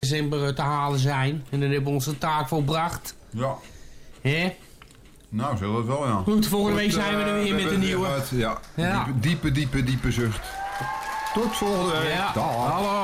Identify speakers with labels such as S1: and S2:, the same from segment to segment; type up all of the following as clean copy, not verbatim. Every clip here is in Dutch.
S1: december te halen zijn. En dan hebben we onze taak volbracht.
S2: Ja.
S1: Hè?
S2: Nou, zullen we het wel, ja.
S1: Goed, volgende week zijn we er weer met een nieuwe.
S2: Ja. Diepe zucht. Tot volgende week.
S1: Ja.
S2: Dag.
S1: Hallo.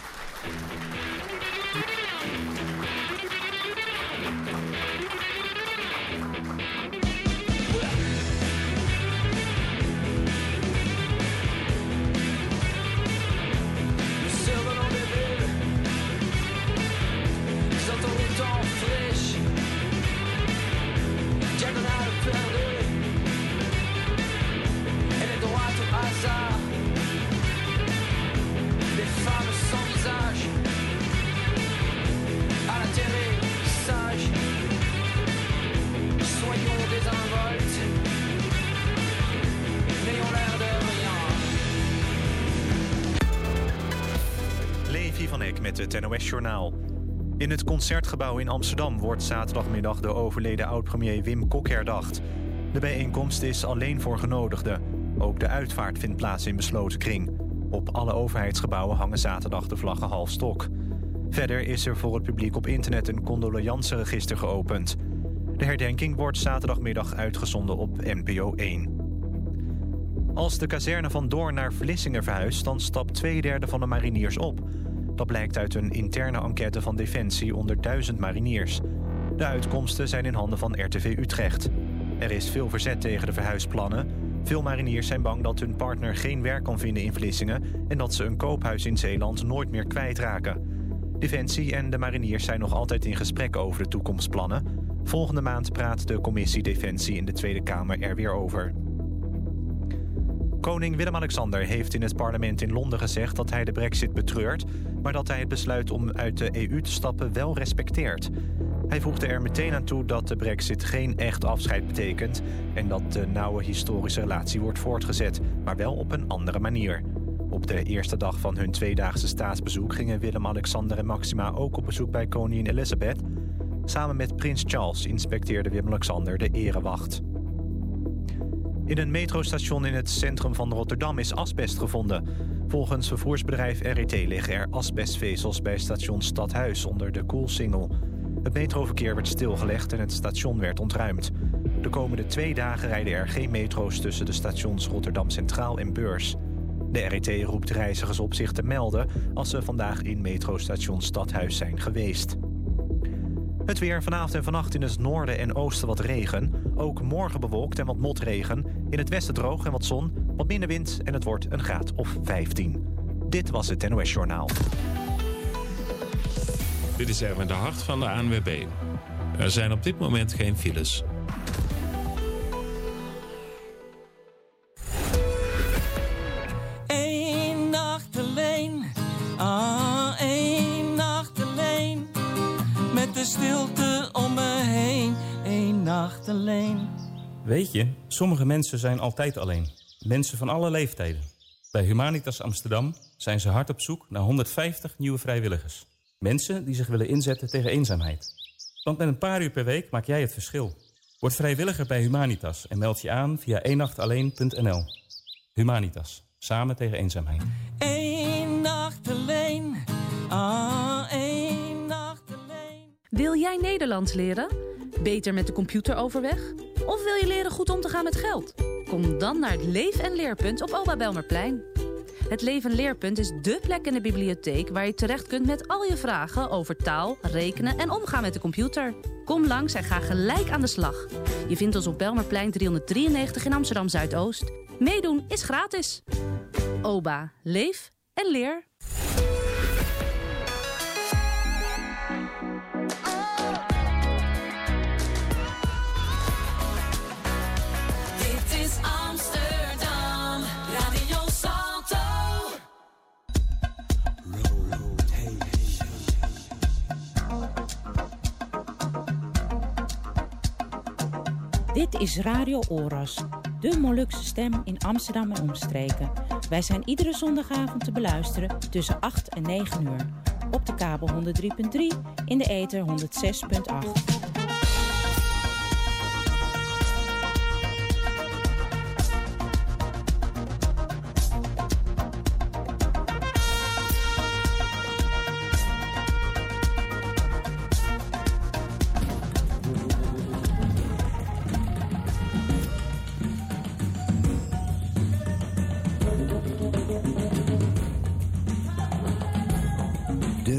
S3: Met het NOS-journaal. In het Concertgebouw in Amsterdam wordt zaterdagmiddag de overleden oud-premier Wim Kok herdacht. De bijeenkomst is alleen voor genodigden. Ook de uitvaart vindt plaats in besloten kring. Op alle overheidsgebouwen hangen zaterdag de vlaggen half stok. Verder is er voor het publiek op internet een condoleanceregister geopend. De herdenking wordt zaterdagmiddag uitgezonden op NPO 1. Als de kazerne van Doorn naar Vlissingen verhuist, dan stapt 2/3 van de mariniers op. Dat blijkt uit een interne enquête van Defensie onder 1000 mariniers. De uitkomsten zijn in handen van RTV Utrecht. Er is veel verzet tegen de verhuisplannen. Veel mariniers zijn bang dat hun partner geen werk kan vinden in Vlissingen en dat ze een koophuis in Zeeland nooit meer kwijtraken. Defensie en de mariniers zijn nog altijd in gesprek over de toekomstplannen. Volgende maand praat de commissie Defensie in de Tweede Kamer er weer over. Koning Willem-Alexander heeft in het parlement in Londen gezegd dat hij de brexit betreurt, maar dat hij het besluit om uit de EU te stappen wel respecteert. Hij voegde er meteen aan toe dat de brexit geen echt afscheid betekent en dat de nauwe historische relatie wordt voortgezet, maar wel op een andere manier. Op de eerste dag van hun 2-daagse staatsbezoek gingen Willem-Alexander en Maxima ook op bezoek bij koningin Elizabeth. Samen met prins Charles inspecteerde Willem-Alexander de erewacht. In een metrostation in het centrum van Rotterdam is asbest gevonden. Volgens vervoersbedrijf RET liggen er asbestvezels bij station Stadhuis onder de Koolsingel. Het metroverkeer werd stilgelegd en het station werd ontruimd. De komende 2 dagen rijden er geen metro's tussen de stations Rotterdam Centraal en Beurs. De RET roept reizigers op zich te melden als ze vandaag in metrostation Stadhuis zijn geweest. Het weer vanavond en vannacht in het noorden en oosten wat regen. Ook morgen bewolkt en wat motregen. In het westen droog en wat zon, wat minder wind en het wordt een graad of 15. Dit was het NOS Journaal.
S4: Dit is Erwin de Hart van de ANWB. Er zijn op dit moment geen files.
S5: Eén nacht alleen, één nacht alleen. Met de stilte om me heen, één nacht alleen.
S6: Weet je, sommige mensen zijn altijd alleen. Mensen van alle leeftijden. Bij Humanitas Amsterdam zijn ze hard op zoek naar 150 nieuwe vrijwilligers. Mensen die zich willen inzetten tegen eenzaamheid. Want met een paar uur per week maak jij het verschil. Word vrijwilliger bij Humanitas en meld je aan via eenachtalleen.nl. Humanitas, samen tegen eenzaamheid.
S5: Eén nacht alleen, één nacht alleen.
S7: Wil jij Nederlands leren? Beter met de computer overweg? Of wil je leren goed om te gaan met geld? Kom dan naar het Leef- en Leerpunt op Oba Belmerplein. Het Leef- en Leerpunt is dé plek in de bibliotheek waar je terecht kunt met al je vragen over taal, rekenen en omgaan met de computer. Kom langs en ga gelijk aan de slag. Je vindt ons op Belmerplein 393 in Amsterdam Zuidoost. Meedoen is gratis. Oba, leef en leer.
S8: Dit is Radio Oras, de Molukse stem in Amsterdam en omstreken. Wij zijn iedere zondagavond te beluisteren tussen 8 en 9 uur. Op de kabel 103.3, in de ether 106.8.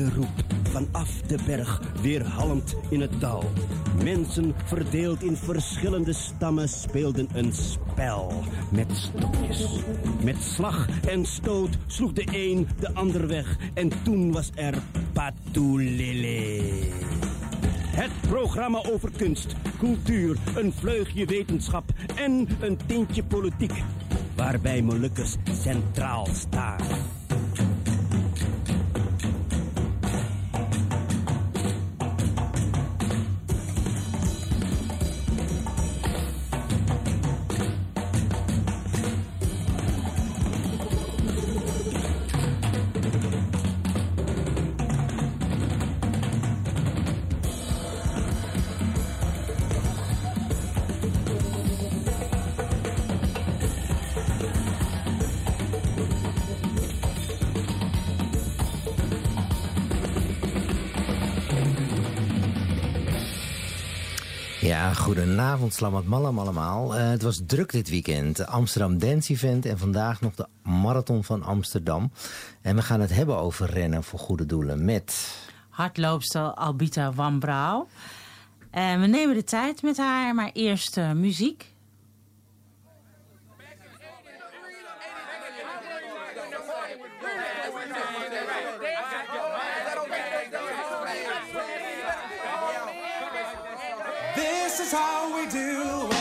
S9: roep vanaf de berg weerhalmend in het dal. Mensen verdeeld in verschillende stammen speelden een spel met stokjes. Met slag en stoot sloeg de een de ander weg en toen was er Patulele. Het programma over kunst, cultuur, een vleugje wetenschap en een tintje politiek, waarbij Molukkers centraal staan.
S10: Ja, goedenavond, slamat malam allemaal. Het was druk dit weekend. Amsterdam Dance Event en vandaag nog de Marathon van Amsterdam. En we gaan het hebben over rennen voor goede doelen met
S11: hardloopster Albita Wambrauw. We nemen de tijd met haar, maar eerst muziek.
S12: This is how we do it.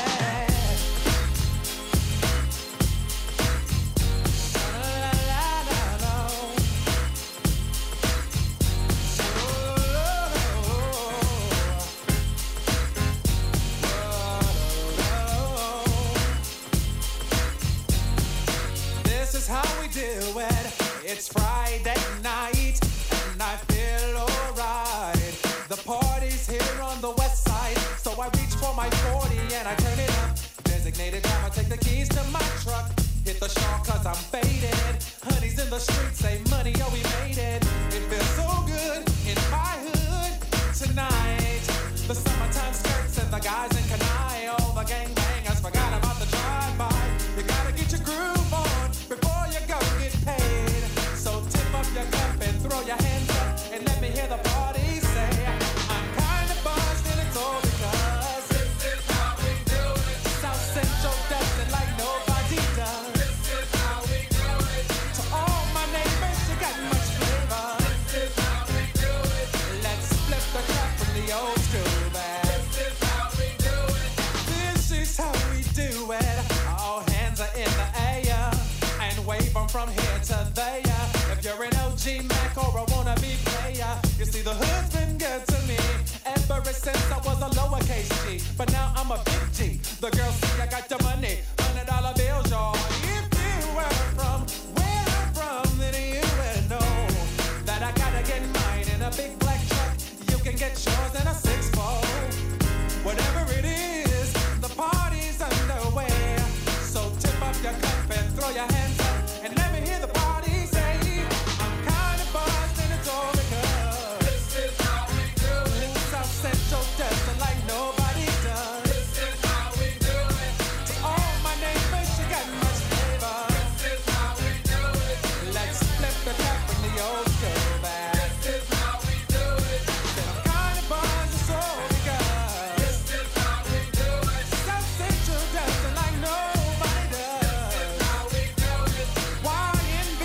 S12: This is how we do it. It's Friday night and I feel alright. The party's here on the west side, so I reach for my 40 and I turn it up. Designated time, I take the keys to my truck. Hit the shore cause I'm faded. Honey's in the streets, say money, oh we made it. It feels so good in my hood tonight. The summertime skirts and the guys in Kanai. All the gangbangers forgot about the drive-by. You gotta get your groove on before you go get paid. So tip up your cup and throw your hands up and let me hear the party say, I'm kinda buzzed and it's all because this is how we do it. South Central does it like nobody does. This is how we do it. To all my neighbors, you got much flavor. This is how we do it. Let's flip the crap from the old school back. This is how we do it. This is how we do it. All hands are in the air and wave them from here to there. If you're an OG Mac or a wannabe player, you see the hood's been good to me ever since I was a lowercase G. But now I'm a big G. The girls see I got the money, $100 bills, y'all. If you were from where I'm from, then you would know that I gotta get mine in a big black truck. You can get yours in a 6-fold. Whatever it is, the party's underway. So tip up your cup and throw your hands up and let me hear the party say, I'm kinda buzzed and it's all because this is how we do it. South Central does it like nobody does. This is how we do it. To all my neighbors, you got much flavor. This is how we do it. Let's flip the cap from the old school back. This is how we do it. Said I'm kinda buzzed, it's all because this is how we do it. South Central does it like nobody does. This is how we do it. YNB,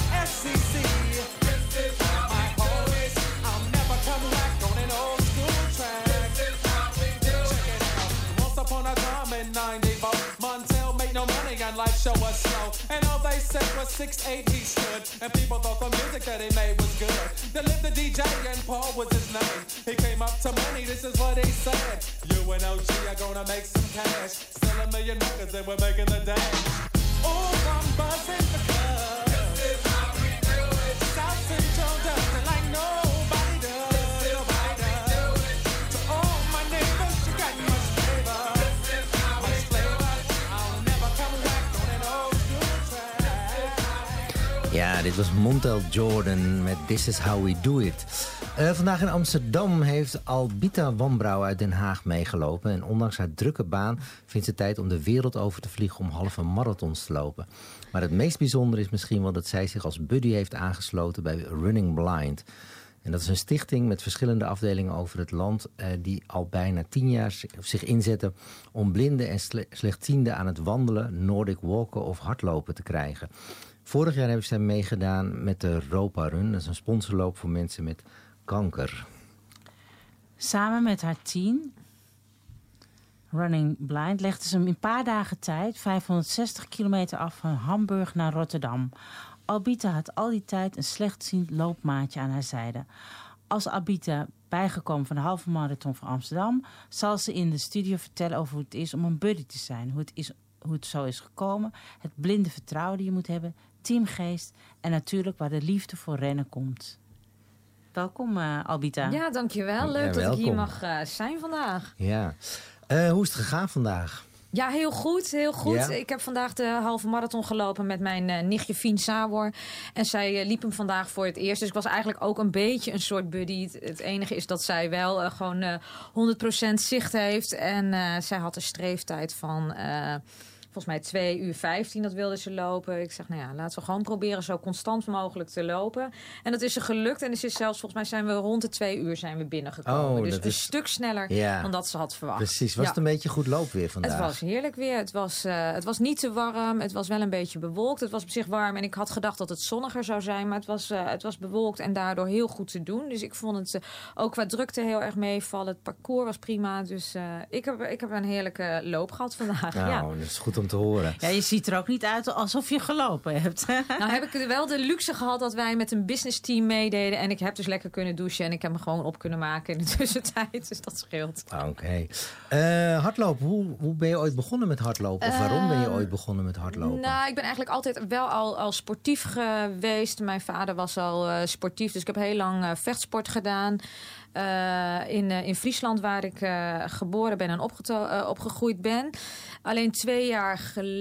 S12: FCC. This is how my homies. I'll never come back on an old school track. This is how we do it. Check it out. Once upon a time in 94, Montel made no money and life show was slow. And all they said was 6'8" he stood. And people thought the music that he made was good. They lived the DJ and Paul was his name. He came up to money, this is what he said. You and OG are gonna make some cash. Still $1 million and we're making the dash. Oh, I'm buzzing because this is how we do it. South Central does it like nobody does. This is how we do it. To all my neighbors, you got much flavor. This is how we do it. I'll never come back on an old school track.
S10: Ja, dit was Montel Jordan met This Is How We Do It. Vandaag in Amsterdam heeft Albita Wambrauw uit Den Haag meegelopen. En ondanks haar drukke baan vindt ze tijd om de wereld over te vliegen om halve marathons te lopen. Maar het meest bijzondere is misschien wel dat zij zich als buddy heeft aangesloten bij Running Blind. En dat is een stichting met verschillende afdelingen over het land... die al bijna 10 jaar zich inzetten om blinden en slechtzienden aan het wandelen... Nordic walken of hardlopen te krijgen. Vorig jaar hebben zij meegedaan met de Europa Run. Dat is een sponsorloop voor mensen met kanker.
S11: Samen met haar team, Running Blind, legde ze in een paar dagen tijd 560 kilometer af van Hamburg naar Rotterdam. Albita had al die tijd een slechtziend loopmaatje aan haar zijde. Als Albita bijgekomen van de halve marathon van Amsterdam, zal ze in de studio vertellen over hoe het is om een buddy te zijn. Hoe het zo is gekomen, het blinde vertrouwen die je moet hebben, teamgeest en natuurlijk waar de liefde voor rennen komt. Welkom Albita.
S13: Ja, dankjewel. Leuk dat ik hier mag zijn vandaag.
S10: Ja. Hoe is het gegaan vandaag?
S13: Ja, heel goed, heel goed.
S10: Ja.
S13: Ik heb vandaag de halve marathon gelopen met mijn nichtje Fien Sabor. En zij liep hem vandaag voor het eerst. Dus ik was eigenlijk ook een beetje een soort buddy. Het enige is dat zij wel gewoon 100% zicht heeft. En zij had een streeftijd van... volgens mij 2:15, dat wilde ze lopen. Ik zeg, nou ja, laten we gewoon proberen zo constant mogelijk te lopen. En dat is er gelukt. En het is zelfs, volgens mij zijn we rond de 2 uur zijn we binnengekomen. Dus een stuk sneller dan dat ze had verwacht.
S10: Precies. Was het een beetje goed loopweer vandaag?
S13: Het was heerlijk weer. Het was niet te warm. Het was wel een beetje bewolkt. Het was op zich warm. En ik had gedacht dat het zonniger zou zijn. Maar het was bewolkt en daardoor heel goed te doen. Dus ik vond het ook qua drukte heel erg meevallen. Het parcours was prima. Dus ik heb een heerlijke loop gehad vandaag.
S10: Nou, dat is goed om te horen.
S11: Ja, je ziet er ook niet uit alsof je gelopen hebt.
S13: Nou heb ik wel de luxe gehad dat wij met een business team meededen. En ik heb dus lekker kunnen douchen. En ik heb me gewoon op kunnen maken in de tussentijd. Dus dat scheelt.
S10: Oké. Hardlopen. Hoe ben je ooit begonnen met hardlopen? Of waarom ben je ooit begonnen met hardlopen?
S13: Nou, ik ben eigenlijk altijd wel al sportief geweest. Mijn vader was al sportief. Dus ik heb heel lang vechtsport gedaan. In Friesland, waar ik geboren ben en opgegroeid ben. Alleen 3 jaar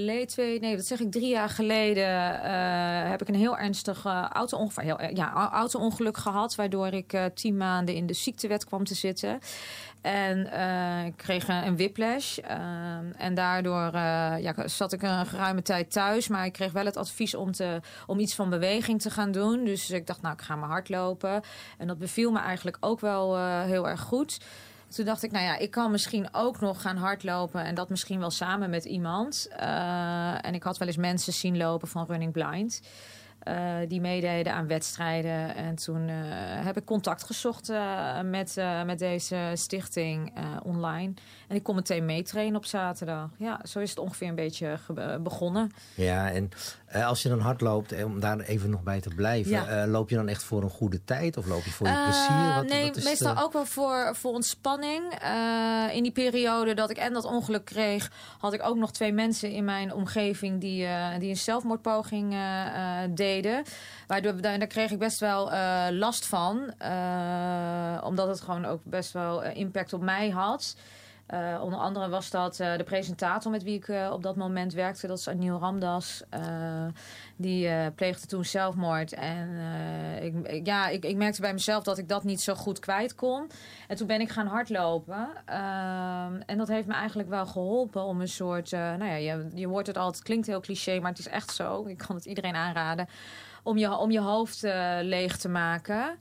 S13: geleden heb ik een heel ernstig auto-ongeluk gehad. Waardoor ik 10 maanden in de ziektewet kwam te zitten. En ik kreeg een whiplash. En daardoor zat ik een geruime tijd thuis. Maar ik kreeg wel het advies om iets van beweging te gaan doen. Dus ik dacht, nou, ik ga maar hardlopen. En dat beviel me eigenlijk ook wel heel erg goed. Toen dacht ik, nou ja, ik kan misschien ook nog gaan hardlopen. En dat misschien wel samen met iemand. En ik had wel eens mensen zien lopen van Running Blind. Die meededen aan wedstrijden. En toen heb ik contact gezocht met deze stichting online. En ik kon meteen meetrainen op zaterdag. Ja, zo is het ongeveer een beetje begonnen.
S10: Ja, en als je dan hardloopt, om daar even nog bij te blijven... loop je dan echt voor een goede tijd? Of loop je voor je plezier?
S13: Meestal ook wel voor ontspanning. In die periode dat ik dat ongeluk kreeg... had ik ook nog 2 mensen in mijn omgeving... die een zelfmoordpoging deden. Waardoor daar kreeg ik best wel last van. Omdat het gewoon ook best wel impact op mij had. Onder andere was dat de presentator met wie ik op dat moment werkte. Dat is Anil Ramdas. Die pleegde toen zelfmoord. En ik merkte bij mezelf dat ik dat niet zo goed kwijt kon. En toen ben ik gaan hardlopen. En dat heeft me eigenlijk wel geholpen om een soort... je hoort het altijd, het klinkt heel cliché, maar het is echt zo. Ik kan het iedereen aanraden. Om je hoofd leeg te maken.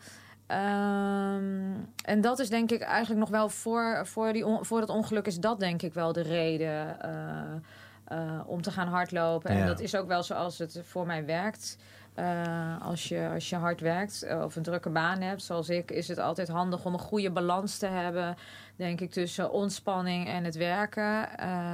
S13: En dat is denk ik eigenlijk nog wel voor dat ongeluk is dat denk ik wel de reden om te gaan hardlopen. Ja. En dat is ook wel zoals het voor mij werkt. Als je hard werkt of een drukke baan hebt, zoals ik, is het altijd handig om een goede balans te hebben, denk ik, tussen ontspanning en het werken.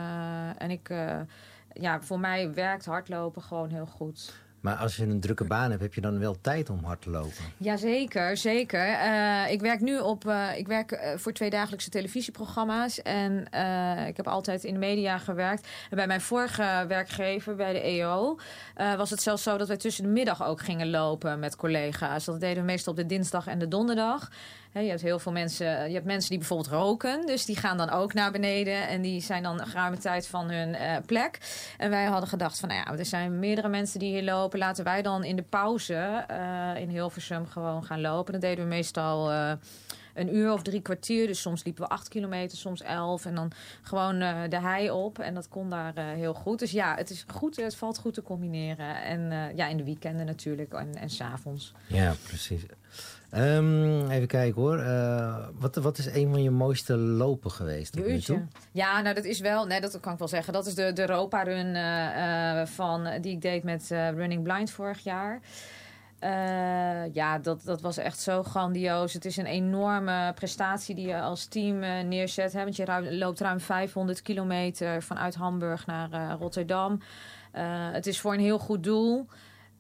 S13: Voor mij werkt hardlopen gewoon heel goed.
S10: Maar als je een drukke baan hebt, heb je dan wel tijd om hard te lopen?
S13: Jazeker, zeker. Ik werk nu voor 2 dagelijkse televisieprogramma's. En ik heb altijd in de media gewerkt. En bij mijn vorige werkgever, bij de EO, was het zelfs zo dat wij tussen de middag ook gingen lopen met collega's. Dat deden we meestal op de dinsdag en de donderdag. Je hebt heel veel mensen. Je hebt mensen die bijvoorbeeld roken. Dus die gaan dan ook naar beneden. En die zijn dan een geruime tijd van hun plek. En wij hadden gedacht van, er zijn meerdere mensen die hier lopen. Laten wij dan in de pauze in Hilversum gewoon gaan lopen. Dat deden we meestal een uur of 3 kwartier. Dus soms liepen we 8 kilometer, soms 11. En dan gewoon de hei op. En dat kon daar heel goed. Dus ja, het is goed. Het valt goed te combineren. En in de weekenden natuurlijk. En 's avonds.
S10: Ja, precies. Even kijken hoor. Wat is een van je mooiste lopen geweest tot nu toe?
S13: Ja, nou dat is wel, nee, dat kan ik wel zeggen. Dat is de Europa Run die ik deed met Running Blind vorig jaar. Dat was echt zo grandioos. Het is een enorme prestatie die je als team neerzet. Hè? Want je loopt ruim 500 kilometer vanuit Hamburg naar Rotterdam. Het is voor een heel goed doel.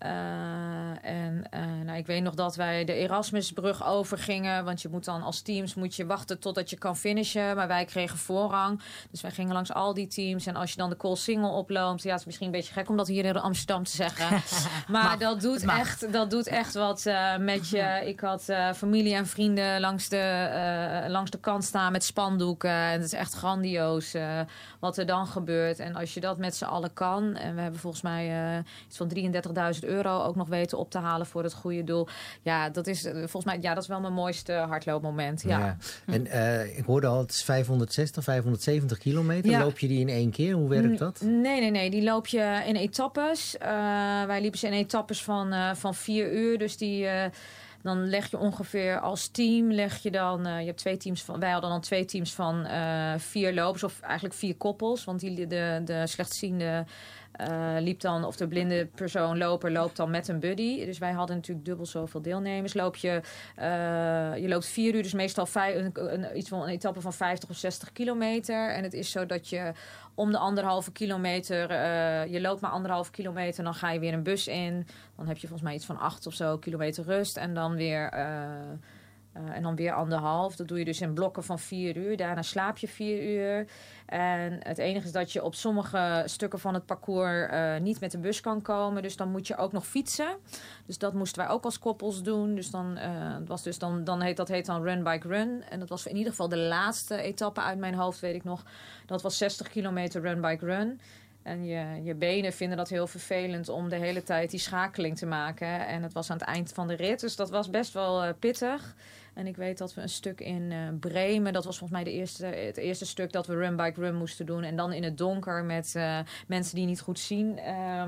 S13: Ik weet nog dat wij de Erasmusbrug overgingen. Want je moet dan als teams wachten totdat je kan finishen. Maar wij kregen voorrang. Dus wij gingen langs al die teams. En als je dan de Koolsingel oploopt. Ja, het is misschien een beetje gek om dat hier in Amsterdam te zeggen. Maar dat doet echt wat met je. Ik had familie en vrienden langs de kant staan met spandoeken. En het is echt grandioos wat er dan gebeurt. En als je dat met z'n allen kan. En we hebben volgens mij iets van €33.000 ook nog weten op te halen voor het goede doel. Ja, dat is volgens mij dat is wel mijn mooiste hardloopmoment. Ja.
S10: En ik hoorde al, het is 560, 570 kilometer. Ja. Loop je die in 1 keer? Hoe werkt dat?
S13: Nee. Die loop je in etappes. Wij liepen ze in etappes van 4 uur. Dus dan leg je ongeveer als team, je hebt 2 teams wij hadden dan 2 teams van 4 lopers, of eigenlijk 4 koppels. Want de slechtziende liep dan, of de blinde persoon loopt dan met een buddy. Dus wij hadden natuurlijk dubbel zoveel deelnemers. Je loopt 4 uur, dus meestal iets van een etappe van 50 of 60 kilometer. En het is zo dat je om de 1,5 kilometer, je loopt maar 1,5 kilometer, dan ga je weer een bus in. Dan heb je volgens mij iets van 8 of zo kilometer rust. En dan weer 1,5. Dat doe je dus in blokken van 4 uur. Daarna slaap je 4 uur. En het enige is dat je op sommige stukken van het parcours niet met de bus kan komen. Dus dan moet je ook nog fietsen. Dus dat moesten wij ook als koppels doen. Dus dat heet dan Run Bike Run. En dat was in ieder geval de laatste etappe uit mijn hoofd, weet ik nog. Dat was 60 kilometer Run Bike Run. En je benen vinden dat heel vervelend om de hele tijd die schakeling te maken. En het was aan het eind van de rit. Dus dat was best wel pittig. En ik weet dat we een stuk in Bremen, dat was volgens mij het eerste stuk dat we Run Bike Run moesten doen. En dan in het donker met mensen die niet goed zien.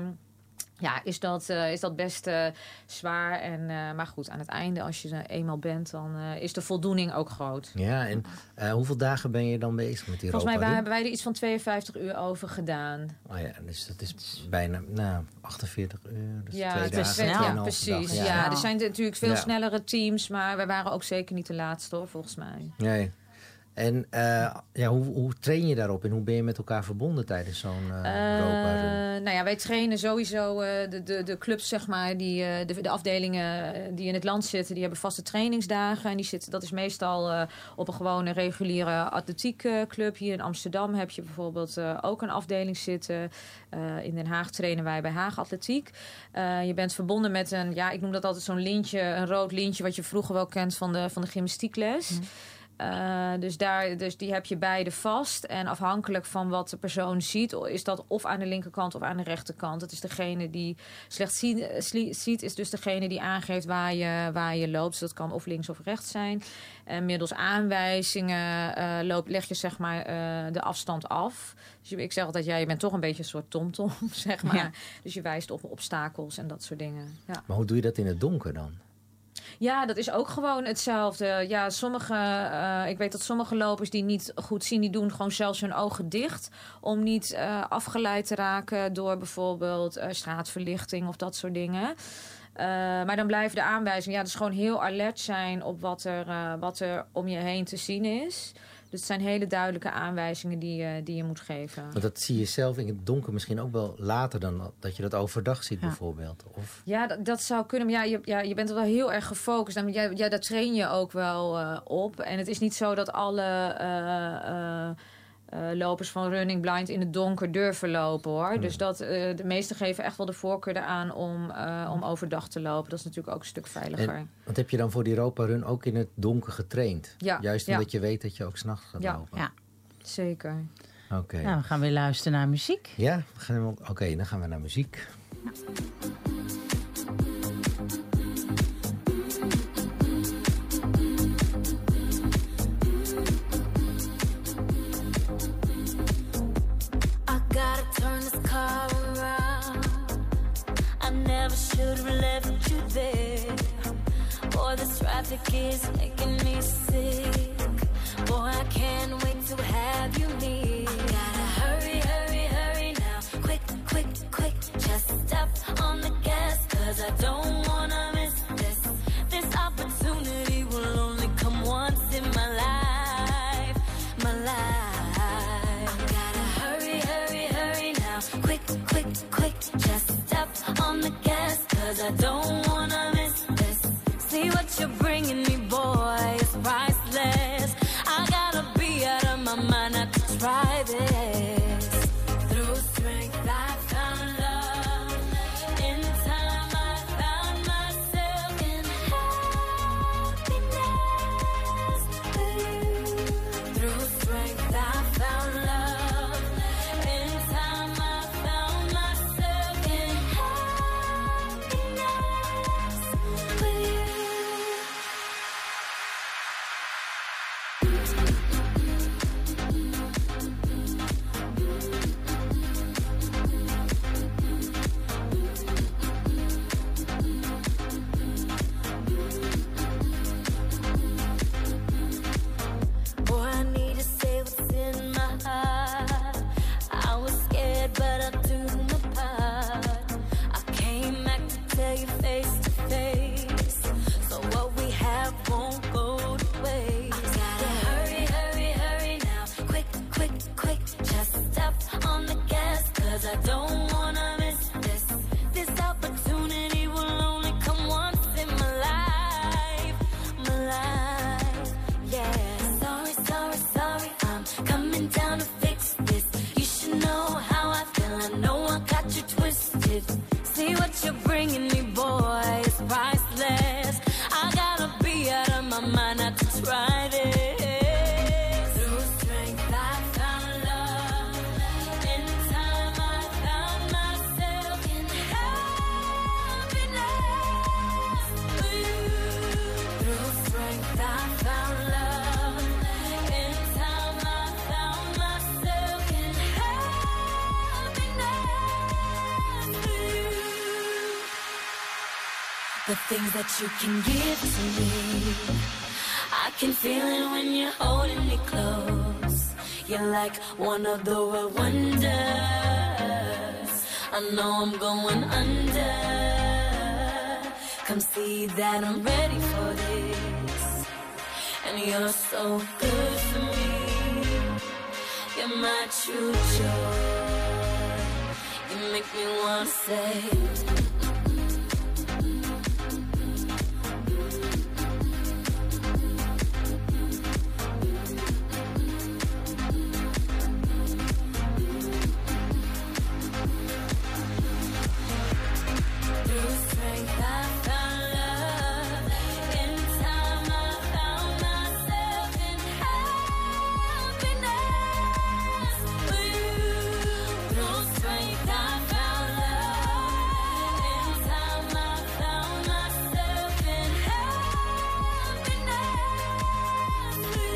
S13: Is dat best zwaar. Maar goed, aan het einde, als je er eenmaal bent, dan is de voldoening ook groot.
S10: Ja, en hoeveel dagen ben je dan bezig met die
S13: Volgens mij hebben wij er iets van 52 uur over gedaan.
S10: Oh ja, dus dat is bijna 48 uur. Dus
S13: ja,
S10: 2 dagen.
S13: Ja, precies. Ja, er zijn natuurlijk veel snellere teams, maar wij waren ook zeker niet de laatste, hoor, volgens mij.
S10: Nee. En hoe train je daarop en hoe ben je met elkaar verbonden tijdens zo'n Europa-run?
S13: Wij trainen sowieso de clubs, zeg maar, de afdelingen die in het land zitten, die hebben vaste trainingsdagen. En dat is meestal op een gewone reguliere atletiekclub. Hier in Amsterdam heb je bijvoorbeeld ook een afdeling zitten. In Den Haag trainen wij bij Haag Atletiek. Je bent verbonden met ik noem dat altijd zo'n lintje, een rood lintje, wat je vroeger wel kent van de gymnastiekles. Dus die heb je beide vast. En afhankelijk van wat de persoon ziet, is dat of aan de linkerkant of aan de rechterkant. Het is degene die slecht ziet, is dus degene die aangeeft waar je loopt. Dus dat kan of links of rechts zijn. En middels aanwijzingen leg je, zeg maar, de afstand af. Dus ik zeg altijd, je bent toch een beetje een soort tomtom, zeg maar. Ja. Dus je wijst op obstakels en dat soort dingen. Ja.
S10: Maar hoe doe je dat in het donker dan?
S13: Ja, dat is ook gewoon hetzelfde. Ja, ik weet dat sommige lopers die niet goed zien, die doen gewoon zelfs hun ogen dicht om niet afgeleid te raken door bijvoorbeeld straatverlichting of dat soort dingen. Maar dan blijven de aanwijzingen, dus gewoon heel alert zijn op wat er om je heen te zien is. Dus het zijn hele duidelijke aanwijzingen die je moet geven.
S10: Want dat zie je zelf in het donker misschien ook wel later dan dat je dat overdag ziet bijvoorbeeld? Of?
S13: Ja, dat zou kunnen. Maar je bent er wel heel erg gefocust. En daar train je ook wel op. En het is niet zo dat alle lopers van Running Blind in het donker durven lopen, hoor. Dus de meesten geven echt wel de voorkeur eraan om overdag te lopen. Dat is natuurlijk ook een stuk veiliger.
S10: Want heb je dan voor die Europa-run ook in het donker getraind?
S13: Ja.
S10: Juist omdat je weet dat je ook 's nachts gaat lopen?
S13: Ja, zeker.
S10: Oké.
S11: Nou, we gaan weer luisteren naar muziek.
S10: Ja, oké, dan gaan we naar muziek.
S14: should've left you there. Boy, this traffic is making me sick. Boy, I can't wait to have you near. Gotta hurry, hurry, hurry now. Quick, quick, quick. Just step on the gas, 'cause I don't wanna miss this. This opportunity will only come once in my life. My life. Gotta hurry, hurry, hurry now. Quick, quick, quick. Just step on the gas, 'cause I don't wanna miss this. See what you're bringing me, boy, it's priceless. I gotta be out of my mind not to try this. Through strength I found love. In time I found myself in happiness with you. Through strength I found love. In time I found myself in happiness with you. Boy, I need to say what's in my heart. I was scared, but I do my part. I came back to tell you face to face. So what we have won't go to waste. Gotta hurry, hurry, hurry now. Quick, quick, quick. Just step on the gas, 'cause I don't wanna miss this. This opportunity will only come once in my life. My life, yeah. Sorry, sorry, sorry, I'm coming down to fix this. You should know how I feel, I know I got you twisted. See what you're bringing me, boy, it's priceless. I gotta be out of my mind not to try this. Through strength I found love. In time I found myself in happiness with you. Through strength I found love. In time I found myself in happiness with you. The things that you can give to me, I can feel it when you're holding me close. You're like one of the world wonders. I know I'm going under. Come see that I'm ready for this. And you're so good for me. You're my true joy. You make me wanna say. Through strength I found love. In time I found myself in happiness with you. Through strength I found love. In time I found myself in happiness with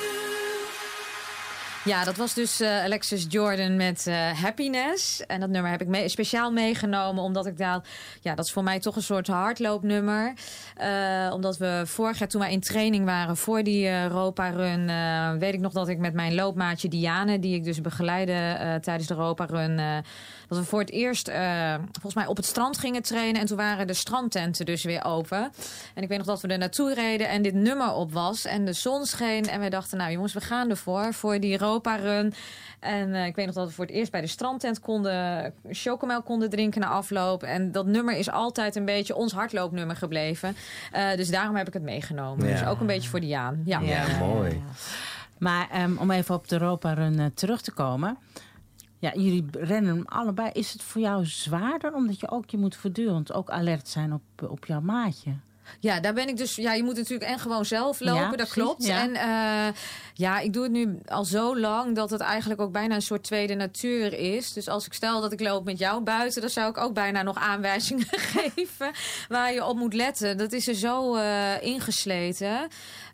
S14: you.
S13: Ja, dat was dus Alexis Jordan met Happiness. En dat nummer heb ik speciaal meegenomen, omdat ik dat is voor mij toch een soort hardloopnummer. Omdat we vorig jaar, toen wij in training waren voor die Europa-run, weet ik nog dat ik met mijn loopmaatje Diane, die ik dus begeleidde tijdens de Europa-run, dat we voor het eerst volgens mij op het strand gingen trainen. En toen waren de strandtenten dus weer open. En ik weet nog dat we er naartoe reden en dit nummer op was. En de zon scheen. En we dachten, nou jongens, we gaan ervoor. Voor die Europa-run. En ik weet nog dat we voor het eerst bij de strandtent chocomel konden drinken na afloop. En dat nummer is altijd een beetje ons hardloopnummer gebleven. Dus daarom heb ik het meegenomen.
S10: Ja.
S13: Dus ook een beetje voor Diaan. Ja,
S10: mooi.
S11: Maar om even op de Europa-run terug te komen. Ja, jullie rennen hem allebei. Is het voor jou zwaarder? Omdat je moet voortdurend ook alert zijn op jouw maatje.
S13: Ja, daar ben ik dus. Ja, je moet natuurlijk en gewoon zelf lopen,
S11: Ja,
S13: dat
S11: precies,
S13: klopt.
S11: ja.
S13: En ik doe het nu al zo lang dat het eigenlijk ook bijna een soort tweede natuur is. Dus als ik stel dat ik loop met jou buiten, dan zou ik ook bijna nog aanwijzingen geven waar je op moet letten. Dat is er zo ingesleten.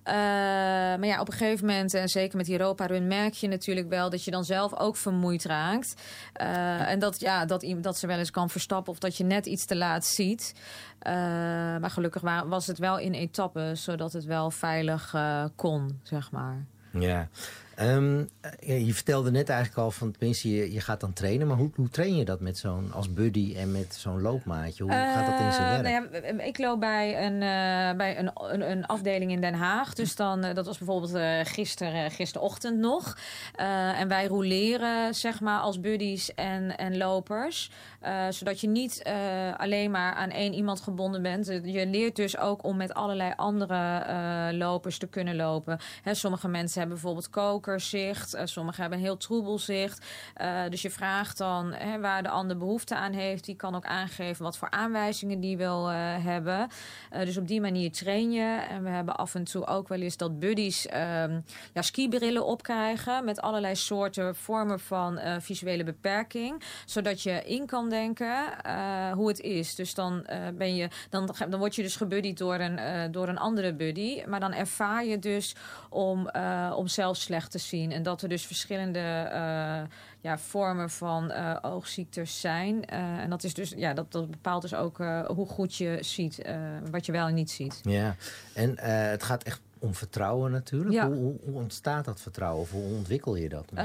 S13: Maar ja, op een gegeven moment, en zeker met die Europa Run, merk je natuurlijk wel dat je dan zelf ook vermoeid raakt. En dat ze wel eens kan verstappen of dat je net iets te laat ziet. Maar gelukkig was het wel in etappes, zodat het wel veilig kon, zeg maar.
S10: Ja. Je vertelde net eigenlijk al van, tenminste, je gaat dan trainen. Maar hoe train je dat met als buddy en met zo'n loopmaatje? Hoe gaat dat in zijn werk?
S13: Nou ja, ik loop bij een afdeling in Den Haag. Dus dat was bijvoorbeeld gisterochtend nog. En wij roleren, zeg maar, als buddies en lopers. Zodat je niet alleen maar aan één iemand gebonden bent. Je leert dus ook om met allerlei andere lopers te kunnen lopen. Sommige mensen hebben bijvoorbeeld kokerszicht. Sommigen hebben een heel troebel zicht. Dus je vraagt dan waar de ander behoefte aan heeft. Die kan ook aangeven wat voor aanwijzingen die wil hebben. Dus op die manier train je. En we hebben af en toe ook wel eens dat buddies skibrillen opkrijgen. Met allerlei soorten vormen van visuele beperking. Zodat je in kan denken hoe het is. Dus dan word je dus gebuddied door een andere buddy. Maar dan ervaar je dus om zelf slecht te zien. En dat er dus verschillende vormen van oogziektes zijn. En dat is dus, dat bepaalt dus ook hoe goed je ziet. Wat je wel en niet ziet.
S10: Ja, en het gaat echt om vertrouwen natuurlijk.
S13: Ja.
S10: Hoe ontstaat dat vertrouwen? Of hoe ontwikkel je dat?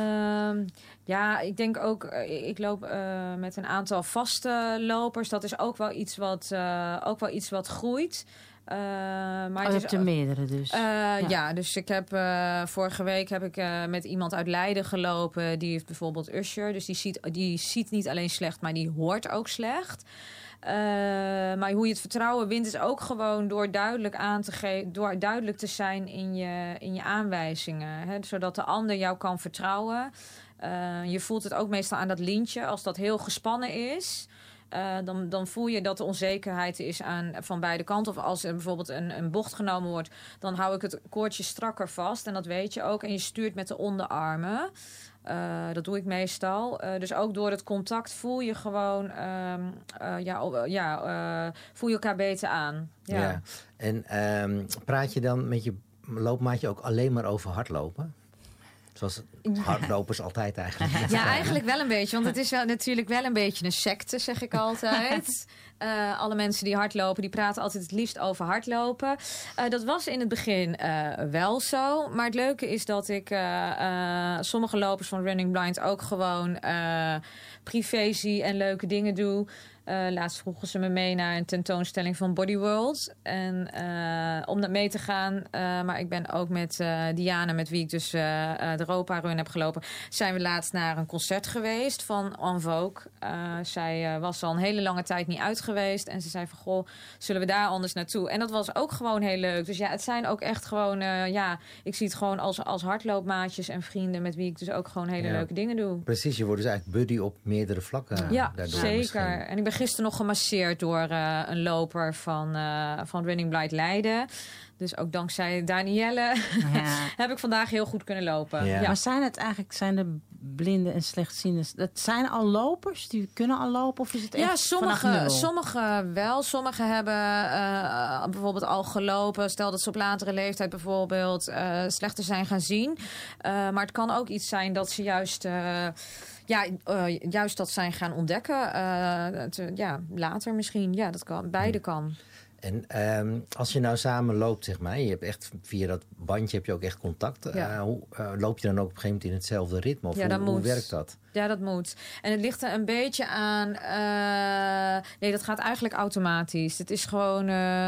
S13: Ik denk ook, ik loop met een aantal vaste lopers. Dat is ook wel iets wat groeit.
S11: Maar je hebt er meerdere dus.
S13: Dus ik heb vorige week met iemand uit Leiden gelopen. Die heeft bijvoorbeeld Usher. Dus die ziet niet alleen slecht, maar die hoort ook slecht. Maar hoe je het vertrouwen wint is ook gewoon door duidelijk aan te geven, door duidelijk te zijn in je aanwijzingen. Hè, zodat de ander jou kan vertrouwen. Je voelt het ook meestal aan dat lintje. Als dat heel gespannen is, dan voel je dat de onzekerheid is van beide kanten. Of als er bijvoorbeeld een bocht genomen wordt, dan hou ik het koordje strakker vast. En dat weet je ook. En je stuurt met de onderarmen. Dat doe ik meestal. Dus ook door het contact voel je gewoon voel je elkaar beter aan. Ja.
S10: En praat je dan met je loopmaatje ook alleen maar over hardlopen? Zoals hardlopers altijd eigenlijk.
S13: Ja, eigenlijk wel een beetje. Want het is natuurlijk wel een beetje een secte, zeg ik altijd. Alle mensen die hardlopen, die praten altijd het liefst over hardlopen. Dat was in het begin wel zo. Maar het leuke is dat ik sommige lopers van Running Blind ook gewoon privé zie en leuke dingen doe. Laatst vroegen ze me mee naar een tentoonstelling van Body World. En om dat mee te gaan. Maar ik ben ook met Diana, met wie ik dus de Europa Run heb gelopen, zijn we laatst naar een concert geweest van En Vogue. Zij was al een hele lange tijd niet uit geweest. En ze zei van, goh, zullen we daar anders naartoe? En dat was ook gewoon heel leuk. Dus ja, het zijn ook echt gewoon, ik zie het gewoon als hardloopmaatjes en vrienden met wie ik dus ook gewoon hele leuke dingen doe.
S10: Precies, je wordt dus eigenlijk buddy op meerdere vlakken.
S13: Ja,
S10: daardoor
S13: zeker.
S10: misschien.
S13: En ik ben gisteren nog gemasseerd door een loper van Running Blind Leiden. Dus ook dankzij Danielle heb ik vandaag heel goed kunnen lopen.
S11: Ja. Maar zijn de blinden en slechtzienden, dat zijn al lopers? Die kunnen al lopen? Of is het echt
S13: sommigen wel. Sommigen hebben bijvoorbeeld al gelopen. Stel dat ze op latere leeftijd bijvoorbeeld slechter zijn gaan zien. Maar het kan ook iets zijn dat ze juist dat zijn gaan ontdekken. Later misschien. Ja, dat kan. Beide kan.
S10: En als je nou samen loopt, zeg maar, je hebt echt via dat bandje heb je ook echt contact. Loop je dan ook op een gegeven moment in hetzelfde ritme? Of hoe werkt dat?
S13: Ja, dat moet. En het ligt er een beetje aan. Nee, dat gaat eigenlijk automatisch. Het is gewoon.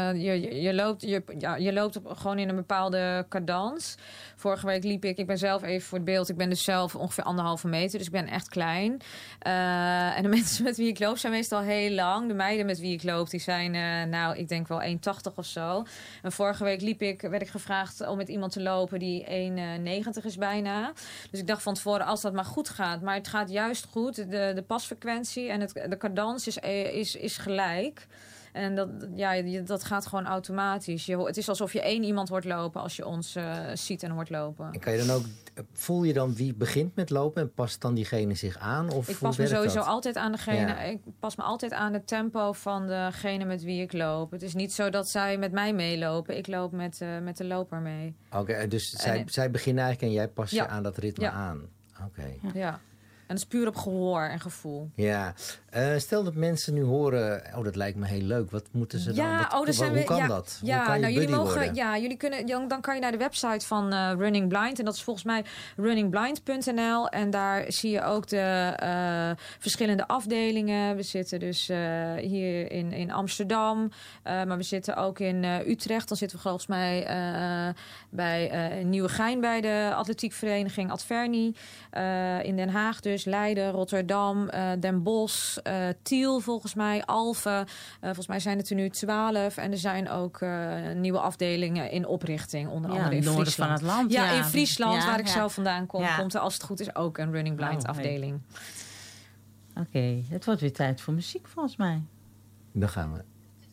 S13: Je loopt gewoon in een bepaalde cadans. Vorige week liep ik ben zelf even voor het beeld. Ik ben dus zelf ongeveer 1,5 meter. Dus ik ben echt klein. En de mensen met wie ik loop zijn meestal heel lang. De meiden met wie ik loop, die zijn, ik denk wel 1,80 of zo. En vorige week werd ik gevraagd om met iemand te lopen die 1,90 is bijna. Dus ik dacht van tevoren, als dat maar goed gaat. Maar het gaat juist goed. De pasfrequentie en de cadans is gelijk. En dat gaat gewoon automatisch. Het is alsof je 1 iemand hoort lopen als je ons ziet en hoort lopen.
S10: En kan je dan ook, voel je dan wie begint met lopen en past dan diegene zich aan? Of
S13: ik pas me sowieso altijd aan degene.
S10: Ja.
S13: Ik pas me altijd aan het tempo van degene met wie ik loop. Het is niet zo dat zij met mij meelopen. Ik loop met de loper mee.
S10: Oké, dus zij beginnen eigenlijk en jij past je aan dat ritme aan. Oké.
S13: Ja. En dat is puur op gehoor en gevoel.
S10: Ja. Stel dat mensen nu horen, dat lijkt me heel leuk. Wat moeten ze dan? Hoe kan dat?
S13: Ja,
S10: hoe kan je
S13: jullie
S10: buddy worden?
S13: jullie kunnen, dan kan je naar de website van Running Blind. En dat is volgens mij runningblind.nl. En daar zie je ook de verschillende afdelingen. We zitten dus hier in Amsterdam. Maar we zitten ook in Utrecht. Dan zitten we volgens mij bij Nieuwegein bij de atletiekvereniging Adverni. In Den Haag dus, Leiden, Rotterdam, Den Bosch, Tiel volgens mij, Alphen. Volgens mij zijn het er nu 12. En er zijn ook nieuwe afdelingen in oprichting. Onder andere in
S11: noorden
S13: Friesland.
S11: van het land.
S13: Ja, in Friesland, waar ik
S11: ja.
S13: zelf vandaan kom,
S11: Ja.
S13: komt er als het goed is ook een Running Blind
S11: Oh,
S13: afdeling.
S11: Oké, het wordt weer tijd voor muziek volgens mij.
S10: Dan gaan we.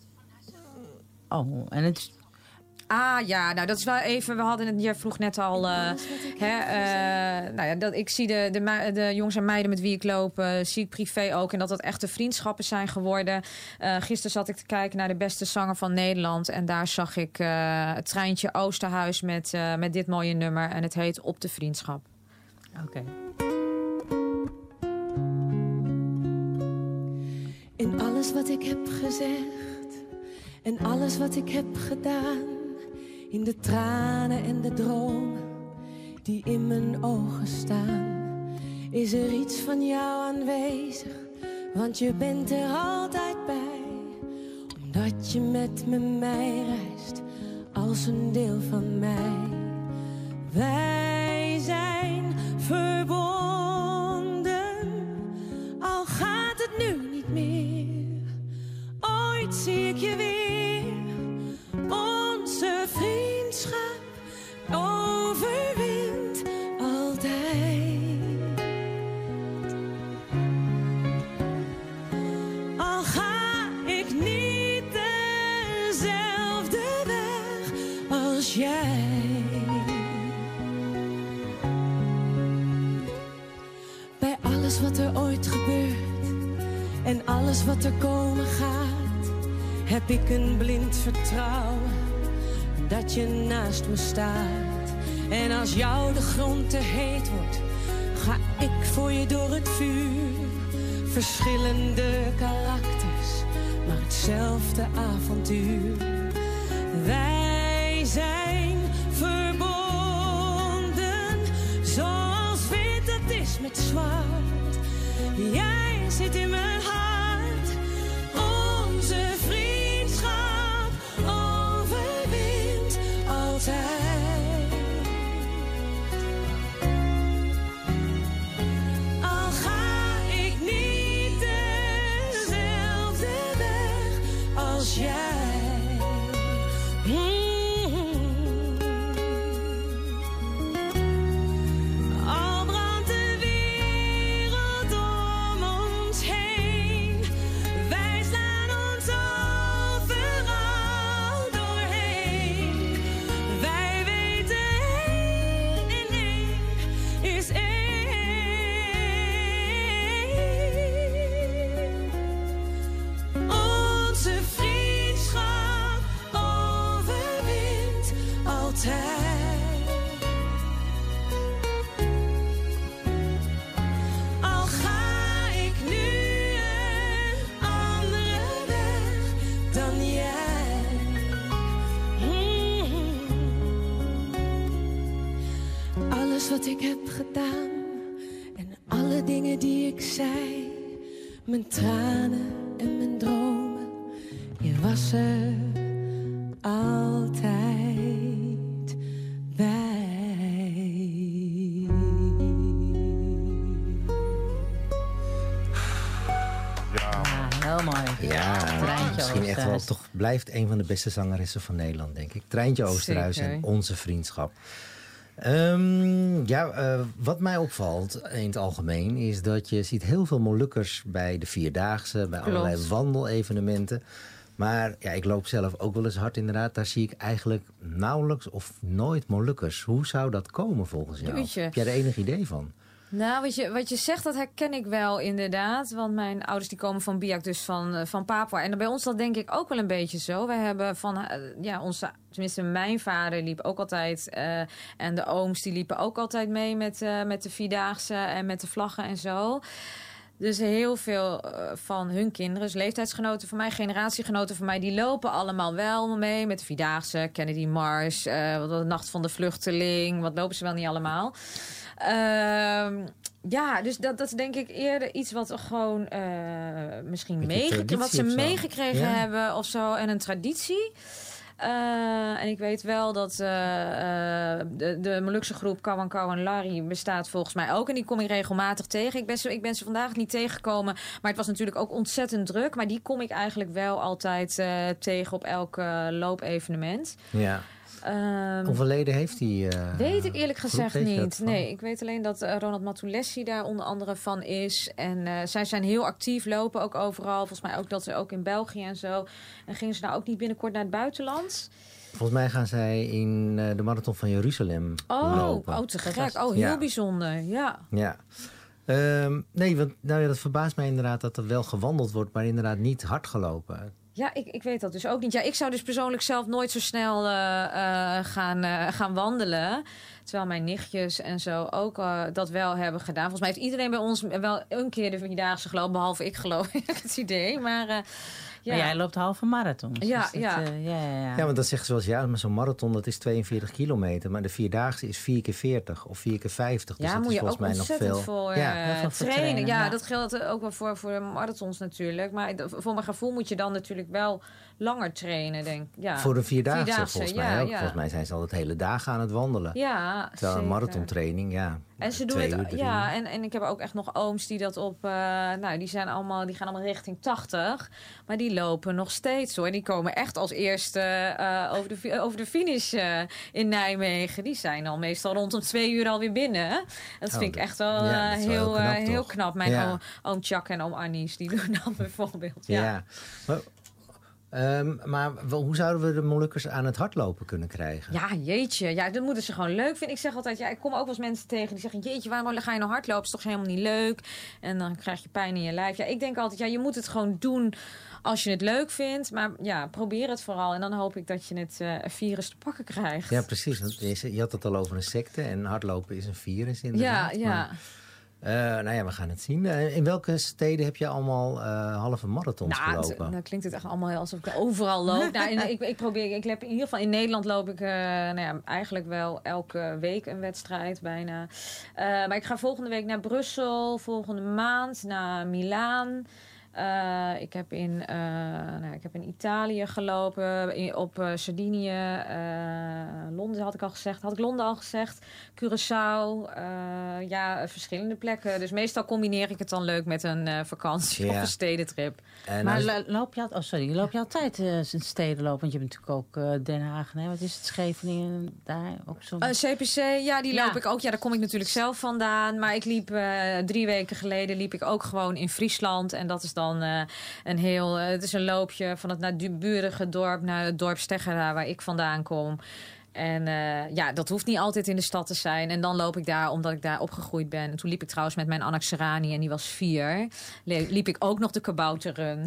S11: Oh, en het is...
S13: Nou dat is wel even. We hadden het, je vroeg net al. Ik zie de jongens en meiden met wie ik loop, zie ik privé ook. En dat echte vriendschappen zijn geworden. Gisteren zat ik te kijken naar de beste zanger van Nederland. En daar zag ik het Treintje Oosterhuis met dit mooie nummer. En het heet Op de Vriendschap.
S11: Oké.
S15: In alles wat ik heb gezegd en alles wat ik heb gedaan, in de tranen en de dromen die in mijn ogen staan, is er iets van jou aanwezig, want je bent er altijd bij, omdat je met me meereist als een deel van mij. Wij zijn verbonden, al gaat het nu niet meer. Ooit zie ik je weer, onze vriendschap overwint altijd. Al ga ik niet dezelfde weg als jij. Bij alles wat er ooit gebeurt en alles wat er komen gaat, heb ik een blind vertrouwen dat je naast me staat. En als jou de grond te heet wordt, ga ik voor je door het vuur. Verschillende karakters, maar hetzelfde avontuur. Wij zijn verbonden, zoals wit dat is met zwart. Jij zit in mijn hart, onze vriendschap overwint altijd. Al ga ik niet dezelfde weg als jij. Al brandt de wereld om ons heen, wij slaan ons overal doorheen. Wij weten één en één is één. Onze vriendschap overwint altijd. Al ga ik nu een andere weg dan jij. Alles wat ik heb gedaan en alle dingen die ik zei, mijn tranen en mijn dromen, je was er altijd bij.
S11: Heel mooi.
S10: Ja,
S11: Treintje
S10: misschien echt wel
S11: Oosterhuis.
S10: toch blijft een van de beste zangeressen van Nederland, denk ik. Treintje Oosterhuis
S13: Zeker.
S10: en Onze Vriendschap. Wat mij opvalt in het algemeen is dat je ziet heel veel Molukkers bij de Vierdaagse, bij
S13: Klopt.
S10: allerlei wandelevenementen. Maar ja, ik loop zelf ook wel eens hard inderdaad. Daar zie ik eigenlijk nauwelijks of nooit Molukkers. Hoe zou dat komen volgens jou?
S13: Jeetje.
S10: Heb jij er enig idee van?
S13: Nou, wat je zegt, dat herken ik wel inderdaad. Want mijn ouders die komen van Biak, dus van Papua. En bij ons dat denk ik ook wel een beetje zo. We hebben tenminste mijn vader liep ook altijd. En de ooms die liepen ook altijd mee met de Vierdaagse en met de vlaggen en zo. Dus heel veel van hun kinderen, dus leeftijdsgenoten van mij, generatiegenoten van mij, die lopen allemaal wel mee met de Vierdaagse, Kennedy Mars, de Nacht van de Vluchteling. Wat lopen ze wel niet allemaal? Dus dat is denk ik eerder iets wat gewoon misschien meegekregen hebben of zo. En een traditie. En ik weet wel dat de Molukse groep Kawan Kawan Larry bestaat volgens mij ook. En die kom ik regelmatig tegen. Ik ben ze vandaag niet tegengekomen. Maar het was natuurlijk ook ontzettend druk. Maar die kom ik eigenlijk wel altijd tegen op elk loopevenement. Ja.
S10: Hoeveel leden heeft die?
S13: Weet ik eerlijk gezegd niet. Nee, ik weet alleen dat Ronald Matulessi daar onder andere van is. En zij zijn heel actief, lopen ook overal. Volgens mij ook dat ze ook in België en zo. En gingen ze nou ook niet binnenkort naar het buitenland?
S10: Volgens mij gaan zij in de marathon van Jeruzalem lopen.
S13: Oh, te gek. Heel bijzonder. Ja.
S10: Nee, want dat verbaast mij inderdaad dat er wel gewandeld wordt, maar inderdaad niet hard gelopen.
S13: Ja, ik weet dat dus ook niet. Ja, ik zou dus persoonlijk zelf nooit zo snel gaan wandelen. Terwijl mijn nichtjes en zo ook dat wel hebben gedaan. Volgens mij heeft iedereen bij ons wel een keer de Vierdaagse gelopen. Behalve ik, geloof ik, het idee. Maar
S11: Maar jij loopt halve marathons.
S13: Ja,
S11: dus
S10: Ja, want dat zegt zoals maar zo'n marathon dat is 42 kilometer. Maar de Vierdaagse is 4 keer 40 of 4 keer 50. Dus
S13: ja,
S10: dat
S13: moet
S10: is
S13: je
S10: volgens
S13: ook
S10: mij nog veel.
S13: Voor trainen. Ja, dat geldt ook wel voor marathons natuurlijk. Maar voor mijn gevoel moet je dan natuurlijk wel langer trainen, denk ik. Ja.
S10: Voor de Vierdaagse volgens mij ook. Ja. Volgens mij zijn ze altijd hele dagen aan het wandelen.
S13: Ja,
S10: terwijl een marathontreining,
S13: en ze doen het, en ik heb ook echt nog ooms die dat op, die gaan allemaal richting 80, maar die lopen nog steeds hoor. Die komen echt als eerste over de finish in Nijmegen. Die zijn al meestal rond om 2 uur alweer binnen. Dat vind ik echt wel heel knap. Mijn oom Chuck en oom Annies, die doen dat bijvoorbeeld. Ja.
S10: Maar hoe zouden we de Molukkers aan het hardlopen kunnen krijgen?
S13: Ja, jeetje. Ja, dat moeten ze gewoon leuk vinden. Ik zeg altijd, ik kom ook wel eens mensen tegen die zeggen, jeetje, waarom ga je nou hardlopen? Dat is toch helemaal niet leuk? En dan krijg je pijn in je lijf. Ja, ik denk altijd, je moet het gewoon doen als je het leuk vindt. Maar ja, probeer het vooral. En dan hoop ik dat je het virus te pakken krijgt.
S10: Ja, precies. Want je had het al over een secte en hardlopen is een virus inderdaad.
S13: Ja.
S10: We gaan het zien. In welke steden heb je allemaal halve marathons gelopen?
S13: Nou klinkt het echt allemaal alsof ik overal loop. Ik heb in ieder geval in Nederland loop ik eigenlijk wel elke week een wedstrijd bijna. Maar ik ga volgende week naar Brussel, volgende maand naar Milaan. Ik heb in Italië gelopen, op Sardinië, Londen had ik al gezegd. Had ik Londen al gezegd? Curaçao, verschillende plekken. Dus meestal combineer ik het dan leuk met een vakantie of een stedentrip.
S11: Maar loop je altijd een stedenloop? Want je hebt natuurlijk ook Den Haag, wat is het, Scheveningen, daar ook zo?
S13: CPC, die loop ik ook. Ja, daar kom ik natuurlijk zelf vandaan. Maar ik liep 3 weken geleden liep ik ook gewoon in Friesland. En dat is dan het is een loopje van het naburige dorp naar het dorp Steggera, waar ik vandaan kom. En dat hoeft niet altijd in de stad te zijn. En dan loop ik daar, omdat ik daar opgegroeid ben. En toen liep ik trouwens met mijn Anak Serani en die was 4. Liep ik ook nog de kabouterrun.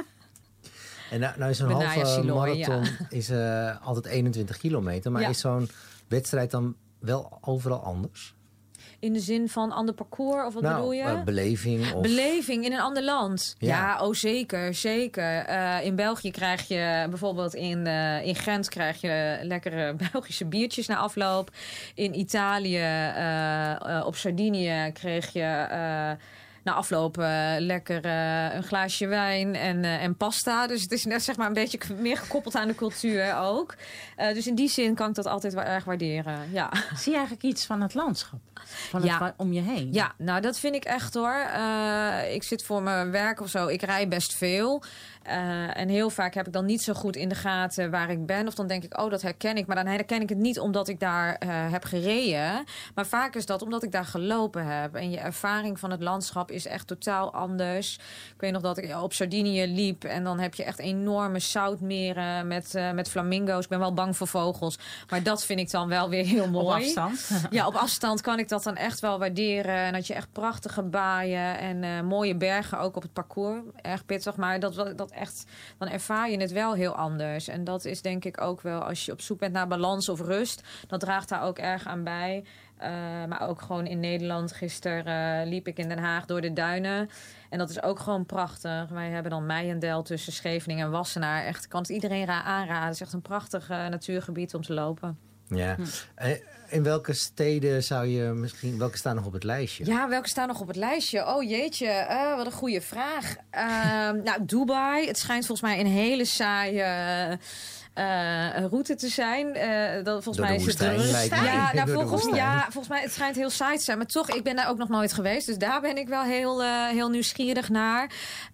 S10: En nou is een halve marathon is altijd 21 kilometer. Maar is zo'n wedstrijd dan wel overal anders?
S13: In de zin van ander parcours, of wat bedoel je?
S10: Beleving. Of...
S13: Beleving in een ander land. Ja, zeker. In België krijg je bijvoorbeeld in Gent krijg je lekkere Belgische biertjes na afloop. In Italië, op Sardinië kreeg je... na afloop lekker een glaasje wijn en pasta. Dus het is net zeg maar een beetje meer gekoppeld aan de cultuur ook. Dus in die zin kan ik dat altijd wel erg waarderen. Ja.
S11: Zie je eigenlijk iets van het landschap? Om je heen?
S13: Ja, nou dat vind ik echt hoor. Ik zit voor mijn werk of zo. Ik rij best veel. En heel vaak heb ik dan niet zo goed in de gaten waar ik ben. Of dan denk ik, dat herken ik. Maar dan herken ik het niet omdat ik daar heb gereden. Maar vaak is dat omdat ik daar gelopen heb. En je ervaring van het landschap is echt totaal anders. Ik weet nog dat ik op Sardinië liep en dan heb je echt enorme zoutmeren met flamingo's. Ik ben wel bang voor vogels, maar dat vind ik dan wel weer heel mooi.
S11: Op afstand?
S13: Ja, op afstand kan ik dat dan echt wel waarderen. En dat je echt prachtige baaien en mooie bergen ook op het parcours. Erg pittig, maar dat echt, dan ervaar je het wel heel anders. En dat is denk ik ook wel, als je op zoek bent naar balans of rust, dat draagt daar ook erg aan bij. Maar ook gewoon in Nederland. Gisteren liep ik in Den Haag door de duinen. En dat is ook gewoon prachtig. Wij hebben dan Meijendel tussen Scheveningen en Wassenaar. Echt, ik kan het iedereen aanraden. Het is echt een prachtig natuurgebied om te lopen.
S10: Ja. In welke steden zou je misschien... Welke staan nog op het lijstje?
S13: Ja, welke staan nog op het lijstje? Oh jeetje, wat een goede vraag. Nou, Dubai. Het schijnt volgens mij een hele saaie... route te zijn. Volgens mij is het volgens mij het schijnt heel saai te zijn. Maar toch, ik ben daar ook nog nooit geweest. Dus daar ben ik wel heel nieuwsgierig naar.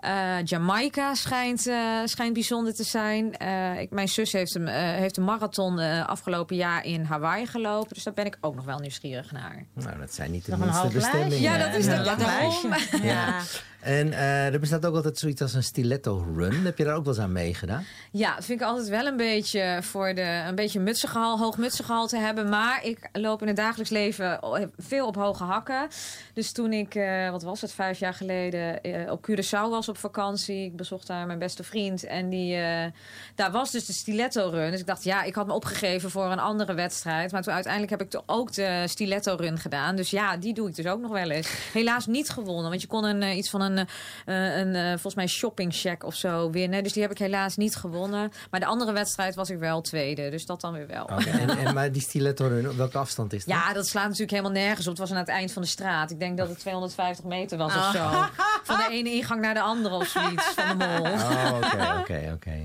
S13: Jamaica schijnt bijzonder te zijn. Mijn zus heeft een marathon afgelopen jaar in Hawaii gelopen. Dus daar ben ik ook nog wel nieuwsgierig naar.
S10: Nou, dat zijn niet de minste bestemmingen.
S13: Ja, dat is dat daarom.
S10: Ja. En er bestaat ook altijd zoiets als een stiletto run. Heb je daar ook wel eens aan meegedaan?
S13: Ja, dat vind ik altijd wel een beetje voor een beetje hoog mutsengehalte hebben. Maar ik loop in het dagelijks leven veel op hoge hakken. Dus toen ik, 5 jaar geleden op Curaçao was op vakantie. Ik bezocht daar mijn beste vriend. En daar was dus de stiletto run. Dus ik dacht, ik had me opgegeven voor een andere wedstrijd. Maar toen uiteindelijk heb ik ook de stiletto run gedaan. Dus ja, die doe ik dus ook nog wel eens. Helaas niet gewonnen, want je kon iets van volgens mij shopping shack of zo winnen. Dus die heb ik helaas niet gewonnen. Maar de andere wedstrijd was ik wel tweede. Dus dat dan weer wel.
S10: Okay. Maar die stiletto run, op welke afstand is dat?
S13: Ja, dat slaat natuurlijk helemaal nergens op. Het was aan het eind van de straat. Ik denk dat het 250 meter was of zo. Van de ene ingang naar de andere of zoiets. Van de mol.
S10: Oké.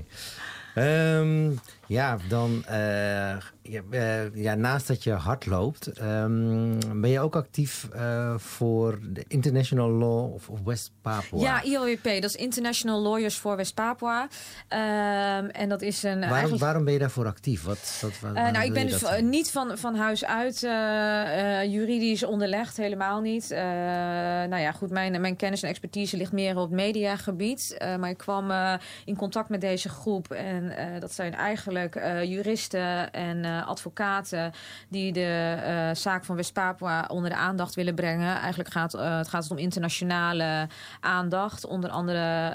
S10: Naast dat je hard loopt, ben je ook actief voor de International Law of West Papua.
S13: Ja, ILWP, dat is International Lawyers for West Papua. En dat is een...
S10: Waarom ben je daarvoor actief?
S13: Ik ben dus niet van huis uit juridisch onderlegd, helemaal niet. Mijn kennis en expertise ligt meer op het mediagebied. Maar ik kwam in contact met deze groep. En dat zijn eigenlijk juristen en advocaten die de zaak van West-Papua onder de aandacht willen brengen. Eigenlijk gaat het om internationale aandacht. Onder andere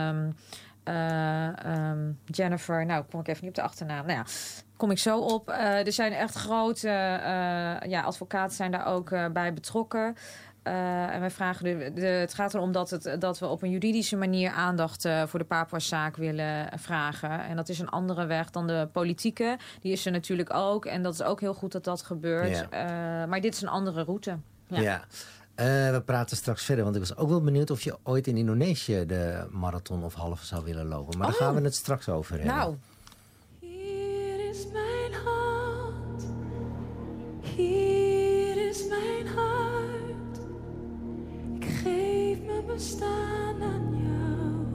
S13: Jennifer, kom ik even niet op de achternaam. Kom ik zo op. Er zijn echt grote advocaten zijn daar ook bij betrokken. En wij vragen het gaat erom dat we op een juridische manier aandacht voor de Papua-zaak willen vragen. En dat is een andere weg dan de politieke. Die is er natuurlijk ook. En dat is ook heel goed dat dat gebeurt. Ja. Maar dit is een andere route.
S10: Ja. We praten straks verder, want ik was ook wel benieuwd of je ooit in Indonesië de marathon of halve zou willen lopen. Maar daar gaan we het straks over hebben.
S13: Nou.
S15: Hier is mijn hand. Hier is mijn hart. Ik geef mijn bestaan aan jou.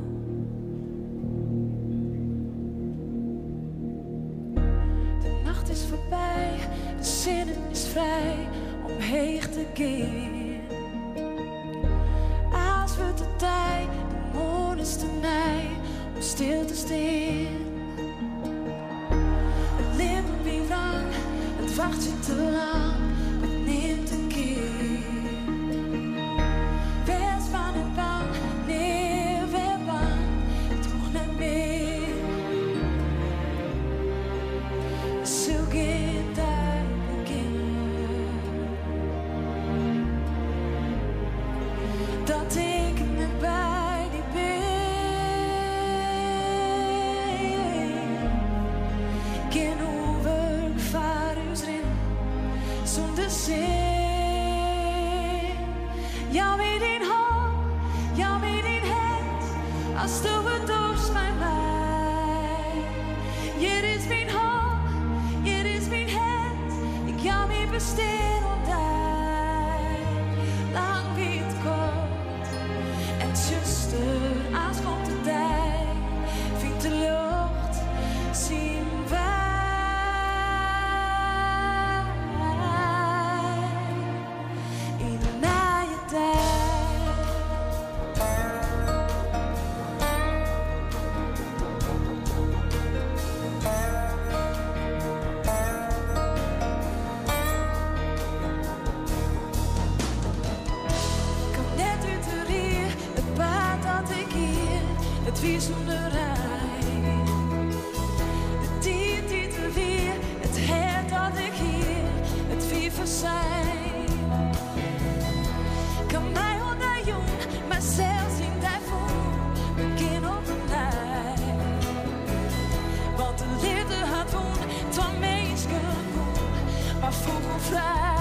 S15: De nacht is voorbij, de zinnen is vrij om heen te gaan. Als we de tijd, de mond is te mij om stil te staan. Het leven wie wrang, het wacht je te lang, het neemt een keer. Wees van het bang, nee, weer bang, toch niet meer. Zoek in tijd beginnen. Dat ik net bij die ben. Geen overgevaarlijk rennen, zonder zin. Jou weet in hand, jou weet in hand, als du het dorst bij mij. Hier is mijn hand, hier is mijn hand, ik jou niet besteed ontdij. Lang wie het kort, en zuster, als komt de tijd, vindt de lucht, zien wij. In de naaie tijd. bijzonderheid. De titel weer, het het dat ik hier, het vier zijn. Kan mij onder jong, maar zelfs in daarvoor, begin op een lijn. Want de liefde had woon, het was mensen gewoon, maar vroeg vrij.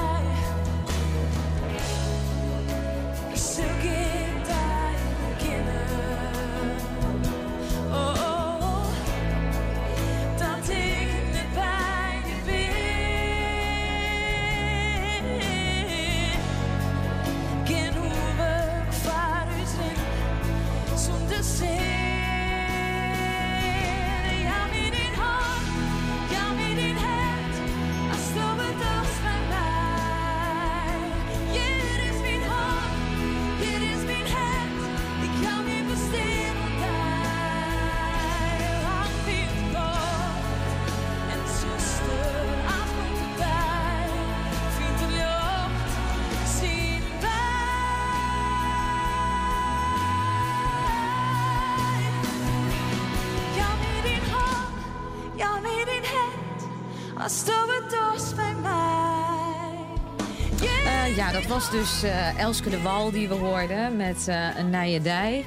S13: Ja, dat was dus Elske de Wal die we hoorden met een Nijedij.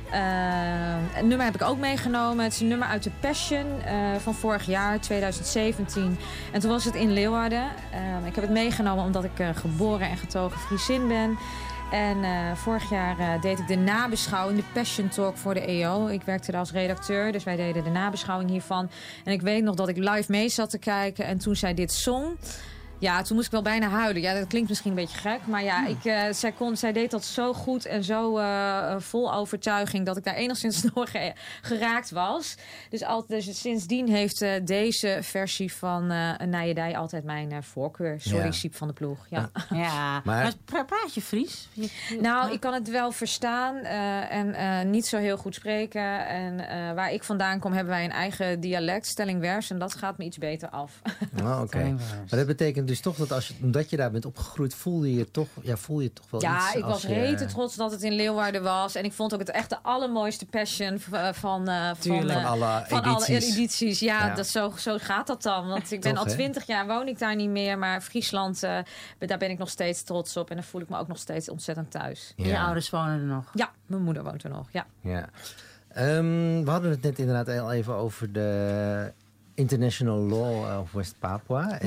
S13: Een nummer heb ik ook meegenomen. Het is een nummer uit de Passion van vorig jaar, 2017. En toen was het in Leeuwarden. Ik heb het meegenomen omdat ik geboren en getogen Friesin ben. En vorig jaar deed ik de nabeschouwing, de Passion Talk voor de EO. Ik werkte daar als redacteur, dus wij deden de nabeschouwing hiervan. En ik weet nog dat ik live mee zat te kijken en toen zij dit zong. Ja, toen moest ik wel bijna huilen. Ja, dat klinkt misschien een beetje gek. Maar ja, zij deed dat zo goed en zo vol overtuiging dat ik daar enigszins door geraakt was. Dus sindsdien heeft deze versie van Nijedij altijd mijn voorkeur. Sorry, Siep van de Ploeg. Ja.
S11: Maar praat je Fries?
S13: Nou, ik kan het wel verstaan en niet zo heel goed spreken. En waar ik vandaan kom hebben wij een eigen dialect, Stellingwers. En dat gaat me iets beter af.
S10: Oh, oké. Maar dat betekent dus toch dat omdat je daar bent opgegroeid, voel je toch wel iets?
S13: Ja, ik was rete trots dat het in Leeuwarden was. En ik vond ook het echt de allermooiste Passion van alle edities. Ja, zo gaat dat dan. Want ik ben al 20 jaar, woon ik daar niet meer. Maar Friesland, daar ben ik nog steeds trots op. En daar voel ik me ook nog steeds ontzettend thuis.
S11: Ja. Je ouders wonen er nog?
S13: Ja, mijn moeder woont er nog, ja.
S10: We hadden het net inderdaad al even over de International Law of West Papua.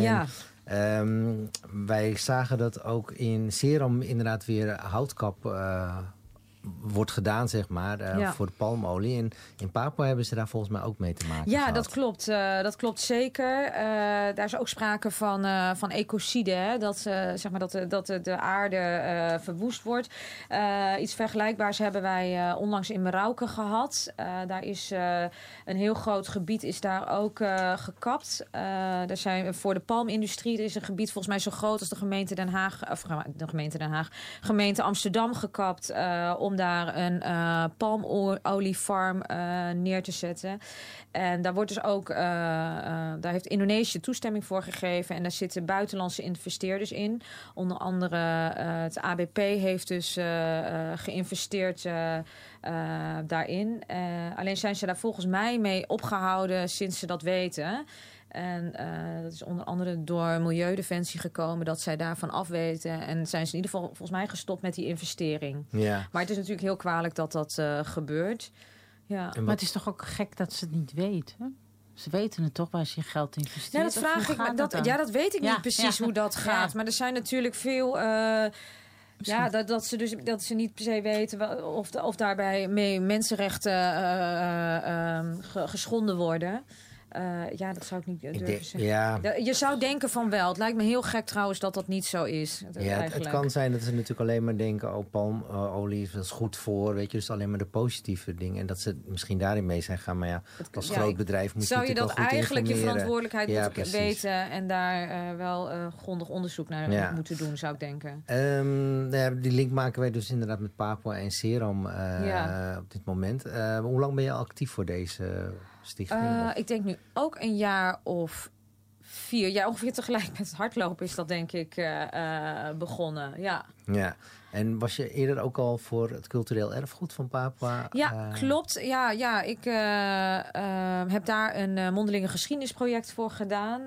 S10: En wij zagen dat ook in Seram inderdaad weer houtkap wordt gedaan, zeg maar, voor de palmolie. En in Papua hebben ze daar volgens mij ook mee te maken gehad.
S13: Dat klopt. Dat klopt zeker. Daar is ook sprake van ecocide. Hè? Dat de aarde verwoest wordt. Iets vergelijkbaars hebben wij onlangs in Merauke gehad. Daar is een heel groot gebied is daar ook gekapt. Er zijn voor de palmindustrie, er is een gebied volgens mij zo groot als de gemeente Den Haag, gemeente Amsterdam gekapt, om daar een palmoliefarm neer te zetten. En daar wordt dus ook, daar heeft Indonesië toestemming voor gegeven. En daar zitten buitenlandse investeerders in. Onder andere het ABP heeft dus geïnvesteerd daarin. Alleen zijn ze daar volgens mij mee opgehouden sinds ze dat weten. En dat is onder andere door Milieudefensie gekomen dat zij daarvan afweten. En zijn ze in ieder geval volgens mij gestopt met die investering. Ja. Maar het is natuurlijk heel kwalijk dat dat gebeurt. Ja.
S11: Maar het is toch ook gek dat ze het niet weten? Ze weten het toch waar ze je geld investeert?
S13: Ja, dat vraag ik me. Dat weet ik niet precies hoe dat gaat. Maar er zijn natuurlijk veel... dat ze niet per se weten of daarbij mee mensenrechten geschonden worden. Dat zou ik niet durven zeggen. Ja. Je zou denken van wel. Het lijkt me heel gek trouwens dat dat niet zo is.
S10: Het kan zijn dat ze natuurlijk alleen maar denken... palmolie is goed voor, weet je, dus alleen maar de positieve dingen. En dat ze misschien daarin mee zijn gaan. Maar als groot bedrijf moet je natuurlijk wel goed informeren. Zou je dat eigenlijk je
S13: verantwoordelijkheid moeten weten... en daar wel grondig onderzoek naar moeten doen, zou ik denken.
S10: Die link maken wij dus inderdaad met Papua en Seram op dit moment. Hoe lang ben je al actief voor deze stichting?
S13: Ik denk nu ook een jaar of 4. Ja, ongeveer tegelijk met het hardlopen is dat denk ik begonnen. Ja.
S10: Ja. En was je eerder ook al voor het cultureel erfgoed van Papua?
S13: Ja, klopt. Ja, ik heb daar een mondelinge geschiedenisproject voor gedaan.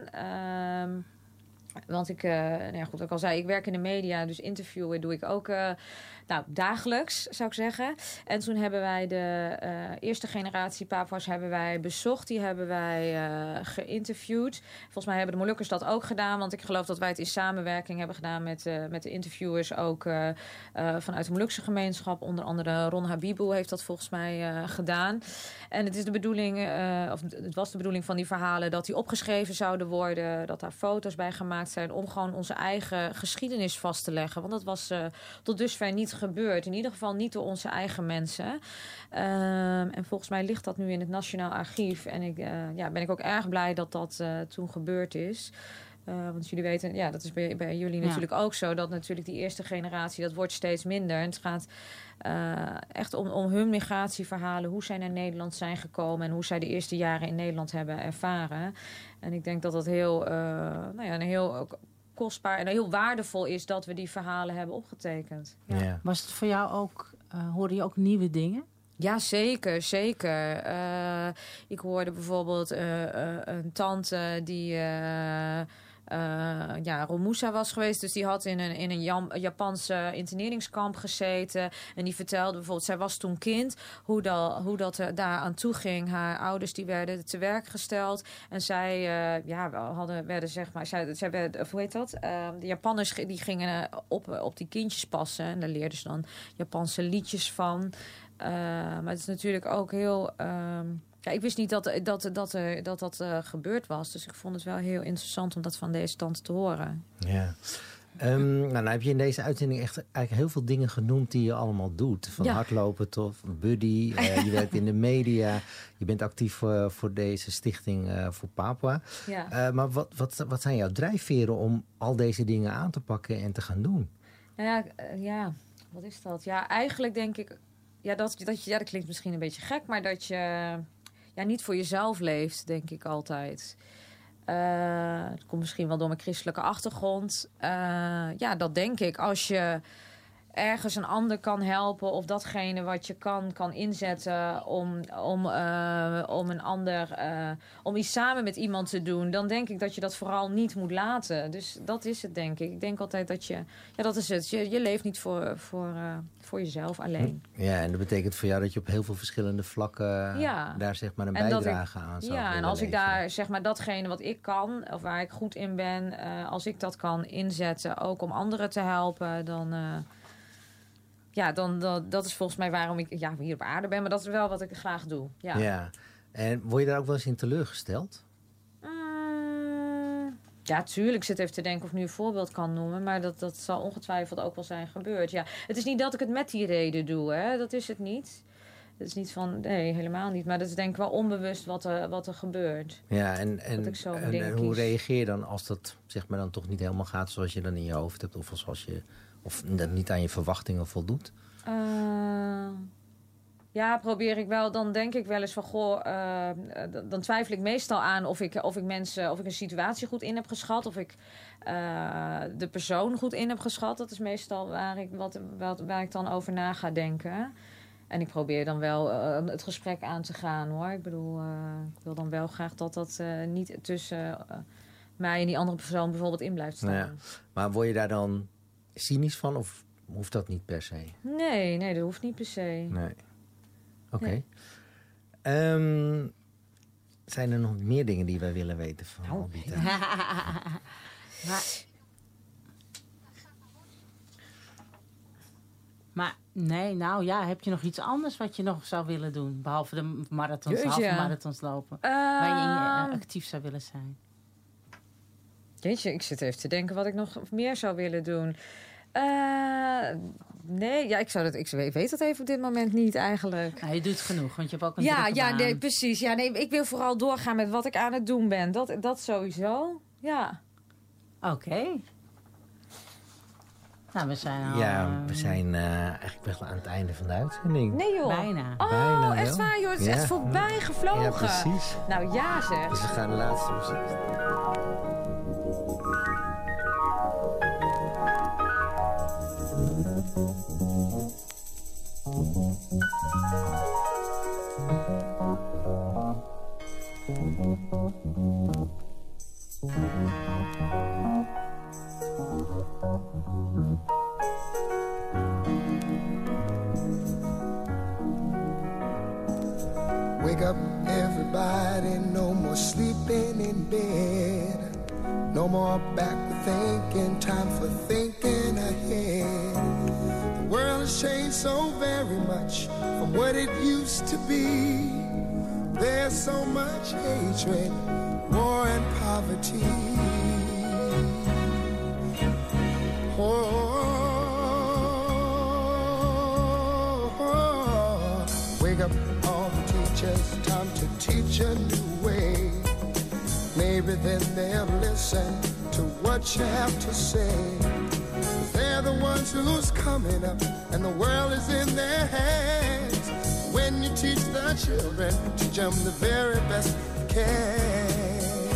S13: Want ik, goed, ik al zei, ik werk in de media, dus interviewen doe ik ook dagelijks, zou ik zeggen. En toen hebben wij de eerste generatie Papua's bezocht. Die hebben wij geïnterviewd. Volgens mij hebben de Molukkers dat ook gedaan. Want ik geloof dat wij het in samenwerking hebben gedaan met de interviewers. Ook vanuit de Molukse gemeenschap. Onder andere Ron Habibu heeft dat volgens mij gedaan. En het is de bedoeling, het was de bedoeling van die verhalen, dat die opgeschreven zouden worden. Dat daar foto's bij gemaakt zijn. Om gewoon onze eigen geschiedenis vast te leggen. Want dat was tot dusver niet gebeurd. In ieder geval niet door onze eigen mensen. En volgens mij ligt dat nu in het Nationaal Archief. En ik ben ik ook erg blij dat dat toen gebeurd is. Want jullie weten, dat is bij jullie natuurlijk ook zo. Dat natuurlijk die eerste generatie, dat wordt steeds minder. En het gaat echt om hun migratieverhalen. Hoe zij naar Nederland zijn gekomen. En hoe zij de eerste jaren in Nederland hebben ervaren. En ik denk dat dat een heel kostbaar en heel waardevol is dat we die verhalen hebben opgetekend.
S11: Ja. Was het voor jou ook, hoorde je ook nieuwe dingen?
S13: Ja, zeker. Ik hoorde bijvoorbeeld een tante die Romusa was geweest. Dus die had in een Japanse interneringskamp gezeten. En die vertelde bijvoorbeeld, zij was toen kind, hoe dat daar aan toe ging. Haar ouders die werden te werk gesteld. En zij werden zeg maar, zij werden, hoe heet dat? De Japanners die gingen op die kindjes passen. En daar leerden ze dan Japanse liedjes van. Maar het is natuurlijk ook heel... ik wist niet dat gebeurd was. Dus ik vond het wel heel interessant om dat van deze tante te horen.
S10: Ja. Nou heb je in deze uitzending echt eigenlijk heel veel dingen genoemd die je allemaal doet. Van hardlopen tot buddy. Je werkt in de media. Je bent actief voor deze stichting voor Papua.
S13: Ja.
S10: Maar wat zijn jouw drijfveren om al deze dingen aan te pakken en te gaan doen?
S13: Wat is dat? Ja, eigenlijk denk ik... dat klinkt misschien een beetje gek, maar dat je niet voor jezelf leeft, denk ik altijd. Het komt misschien wel door mijn christelijke achtergrond. Dat denk ik. Als je ergens een ander kan helpen of datgene wat je kan inzetten om een ander, om iets samen met iemand te doen, dan denk ik dat je dat vooral niet moet laten. Dus dat is het, denk ik. Ik denk altijd dat dat is het. Je leeft niet voor jezelf alleen.
S10: Ja, en dat betekent voor jou dat je op heel veel verschillende vlakken daar zeg maar een bijdrage aan zou
S13: en als ik daar zeg maar datgene wat ik kan, of waar ik goed in ben, als ik dat kan inzetten, ook om anderen te helpen, dan... dat is volgens mij waarom ik hier op aarde ben. Maar dat is wel wat ik graag doe. Ja.
S10: En word je daar ook wel eens in teleurgesteld?
S13: Ja, tuurlijk. Ik zit even te denken of ik nu een voorbeeld kan noemen. Maar dat zal ongetwijfeld ook wel zijn gebeurd. Ja, het is niet dat ik het met die reden doe. Hè. Dat is het niet. Het is niet van... Nee, helemaal niet. Maar dat is denk ik wel onbewust wat er gebeurt.
S10: Ja, en hoe reageer je dan als dat zeg maar dan toch niet helemaal gaat zoals je dan in je hoofd hebt? Of dat niet aan je verwachtingen voldoet?
S13: Probeer ik wel. Dan denk ik wel eens van... dan twijfel ik meestal aan of ik een situatie goed in heb geschat. Of ik de persoon goed in heb geschat. Dat is meestal waar ik dan over na ga denken. En ik probeer dan wel het gesprek aan te gaan, hoor. Ik bedoel, ik wil dan wel graag dat niet tussen mij en die andere persoon bijvoorbeeld in blijft staan. Ja.
S10: Maar word je daar dan cynisch van of hoeft dat niet per se?
S13: Nee, dat hoeft niet per se.
S10: Nee. Oké. Zijn er nog meer dingen die wij willen weten van Albita?
S11: Maar nee, heb je nog iets anders wat je nog zou willen doen? Behalve de marathons, halve marathons lopen. Waar je actief zou willen zijn?
S13: Jeetje, ik zit even te denken wat ik nog meer zou willen doen. Nee, ik weet dat even op dit moment niet eigenlijk.
S11: Je doet genoeg, want je hebt ook een drukke baan.
S13: Nee, precies. Ja, nee, ik wil vooral doorgaan met wat ik aan het doen ben. Dat sowieso, ja.
S11: Oké. Nou, we zijn al...
S10: we zijn eigenlijk best wel aan het einde van de uitzending.
S13: Nee, joh.
S11: Bijna.
S13: Bijna, echt waar, joh. Het is echt voorbij gevlogen.
S10: Ja, precies.
S13: Nou, ja zeg.
S10: Dus we gaan de laatste muziek.
S16: Wake up, everybody, no more sleeping in bed. No more backward thinking, time for thinking ahead. The world has changed so very much from what it used to be. There's so much hatred, war and poverty. Wake up all the teachers, time to teach a new way. Maybe then they'll listen to what you have to say. They're the ones who's coming up and the world is in their hands. When you teach the children, teach them the very best you can.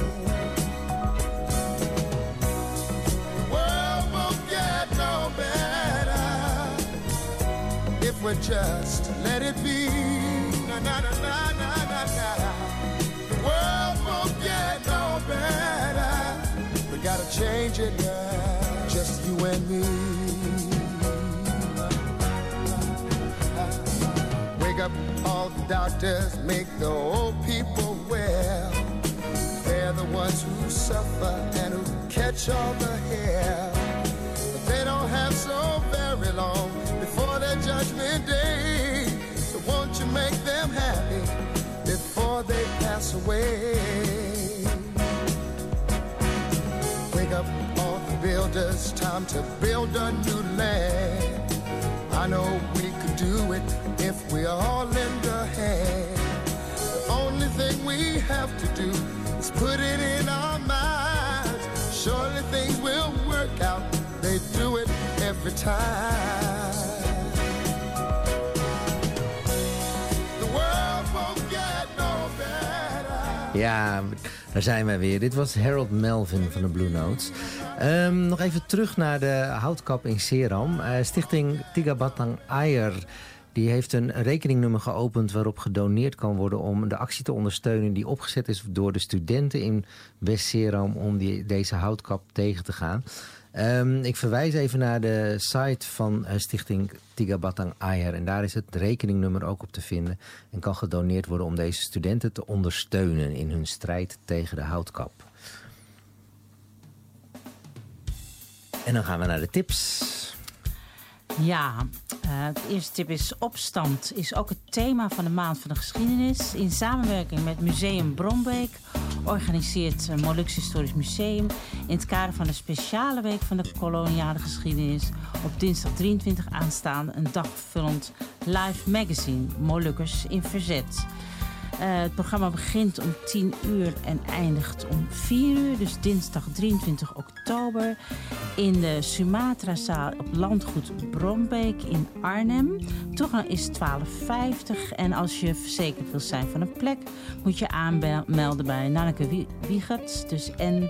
S16: The world won't get no better if we just let it be. Na na na na na na na. The world won't get no better. We gotta change it now, just you and me. Wake up all the doctors, make the old people well. They're the ones who suffer and who catch all the hair. But they don't have so very long before their judgment day. So won't you make them happy before they pass away? Wake up all the builders, time to build a new land. I know we could do it if we all lend a hand. The only thing we have to do is put it in our minds. Surely things will work out. They do it every time. The world won't get no better.
S10: Ja, daar zijn wij weer. Dit was Harold Melvin van de Blue Notes. Nog even terug naar de houtkap in Seram. Stichting Tiga Batang Air die heeft een rekeningnummer geopend waarop gedoneerd kan worden om de actie te ondersteunen die opgezet is door de studenten in West-Seram om deze houtkap tegen te gaan. Ik verwijs even naar de site van Stichting Tiga Batang Air. En daar is het rekeningnummer ook op te vinden. En kan gedoneerd worden om deze studenten te ondersteunen in hun strijd tegen de houtkap. En dan gaan we naar de tips.
S11: Ja, de eerste tip is opstand. Is ook het thema van de Maand van de Geschiedenis. In samenwerking met Museum Brombeek organiseert Molukse Historisch Museum in het kader van de speciale week van de koloniale geschiedenis op dinsdag 23 aanstaande een dagvullend live magazine Molukkers in Verzet. Het programma begint om 10 uur en eindigt om 4 uur. Dus dinsdag 23 oktober in de Sumatra-zaal op Landgoed Brombeek in Arnhem. Toegang is €12,50. En als je verzekerd wil zijn van een plek, moet je aanmelden bij Nanneke Wiegert. Dus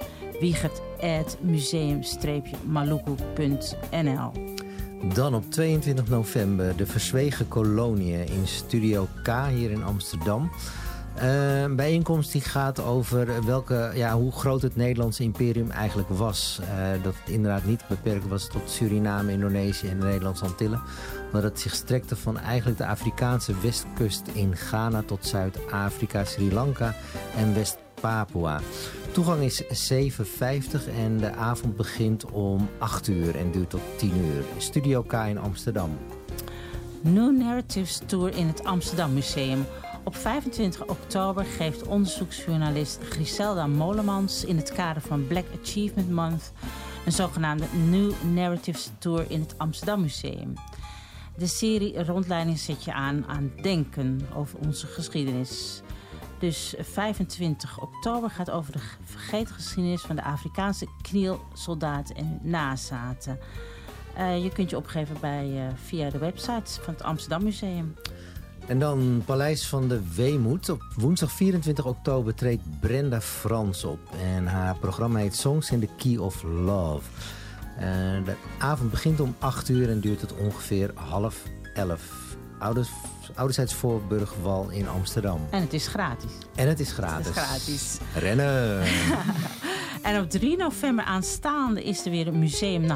S11: nwiegert@museum-maluku.nl.
S10: Dan op 22 november de Verzwegen Koloniën in Studio K hier in Amsterdam. Een bijeenkomst die gaat over hoe groot het Nederlandse imperium eigenlijk was. Dat het inderdaad niet beperkt was tot Suriname, Indonesië en de Nederlandse Antillen. Maar dat het zich strekte van eigenlijk de Afrikaanse westkust in Ghana tot Zuid-Afrika, Sri Lanka en West-Papua. Toegang is €7,50 en de avond begint om 8 uur en duurt tot 10 uur. Studio K in Amsterdam.
S11: New Narratives Tour in het Amsterdam Museum. Op 25 oktober geeft onderzoeksjournalist Griselda Molemans in het kader van Black Achievement Month een zogenaamde New Narratives Tour in het Amsterdam Museum. De serie rondleiding zet je aan denken over onze geschiedenis. Dus 25 oktober gaat over de vergeten geschiedenis van de Afrikaanse knielsoldaten en hun nazaten. Je kunt je opgeven via de website van het Amsterdam Museum.
S10: En dan Paleis van de Weemoed. Op woensdag 24 oktober treedt Brenda Frans op. En haar programma heet Songs in the Key of Love. De avond begint om 8:00 en duurt tot ongeveer 10:30. Ouderzijds Voorburgwal in Amsterdam.
S11: En het is gratis.
S10: Het is gratis. Rennen!
S11: En op 3 november aanstaande is er weer een museum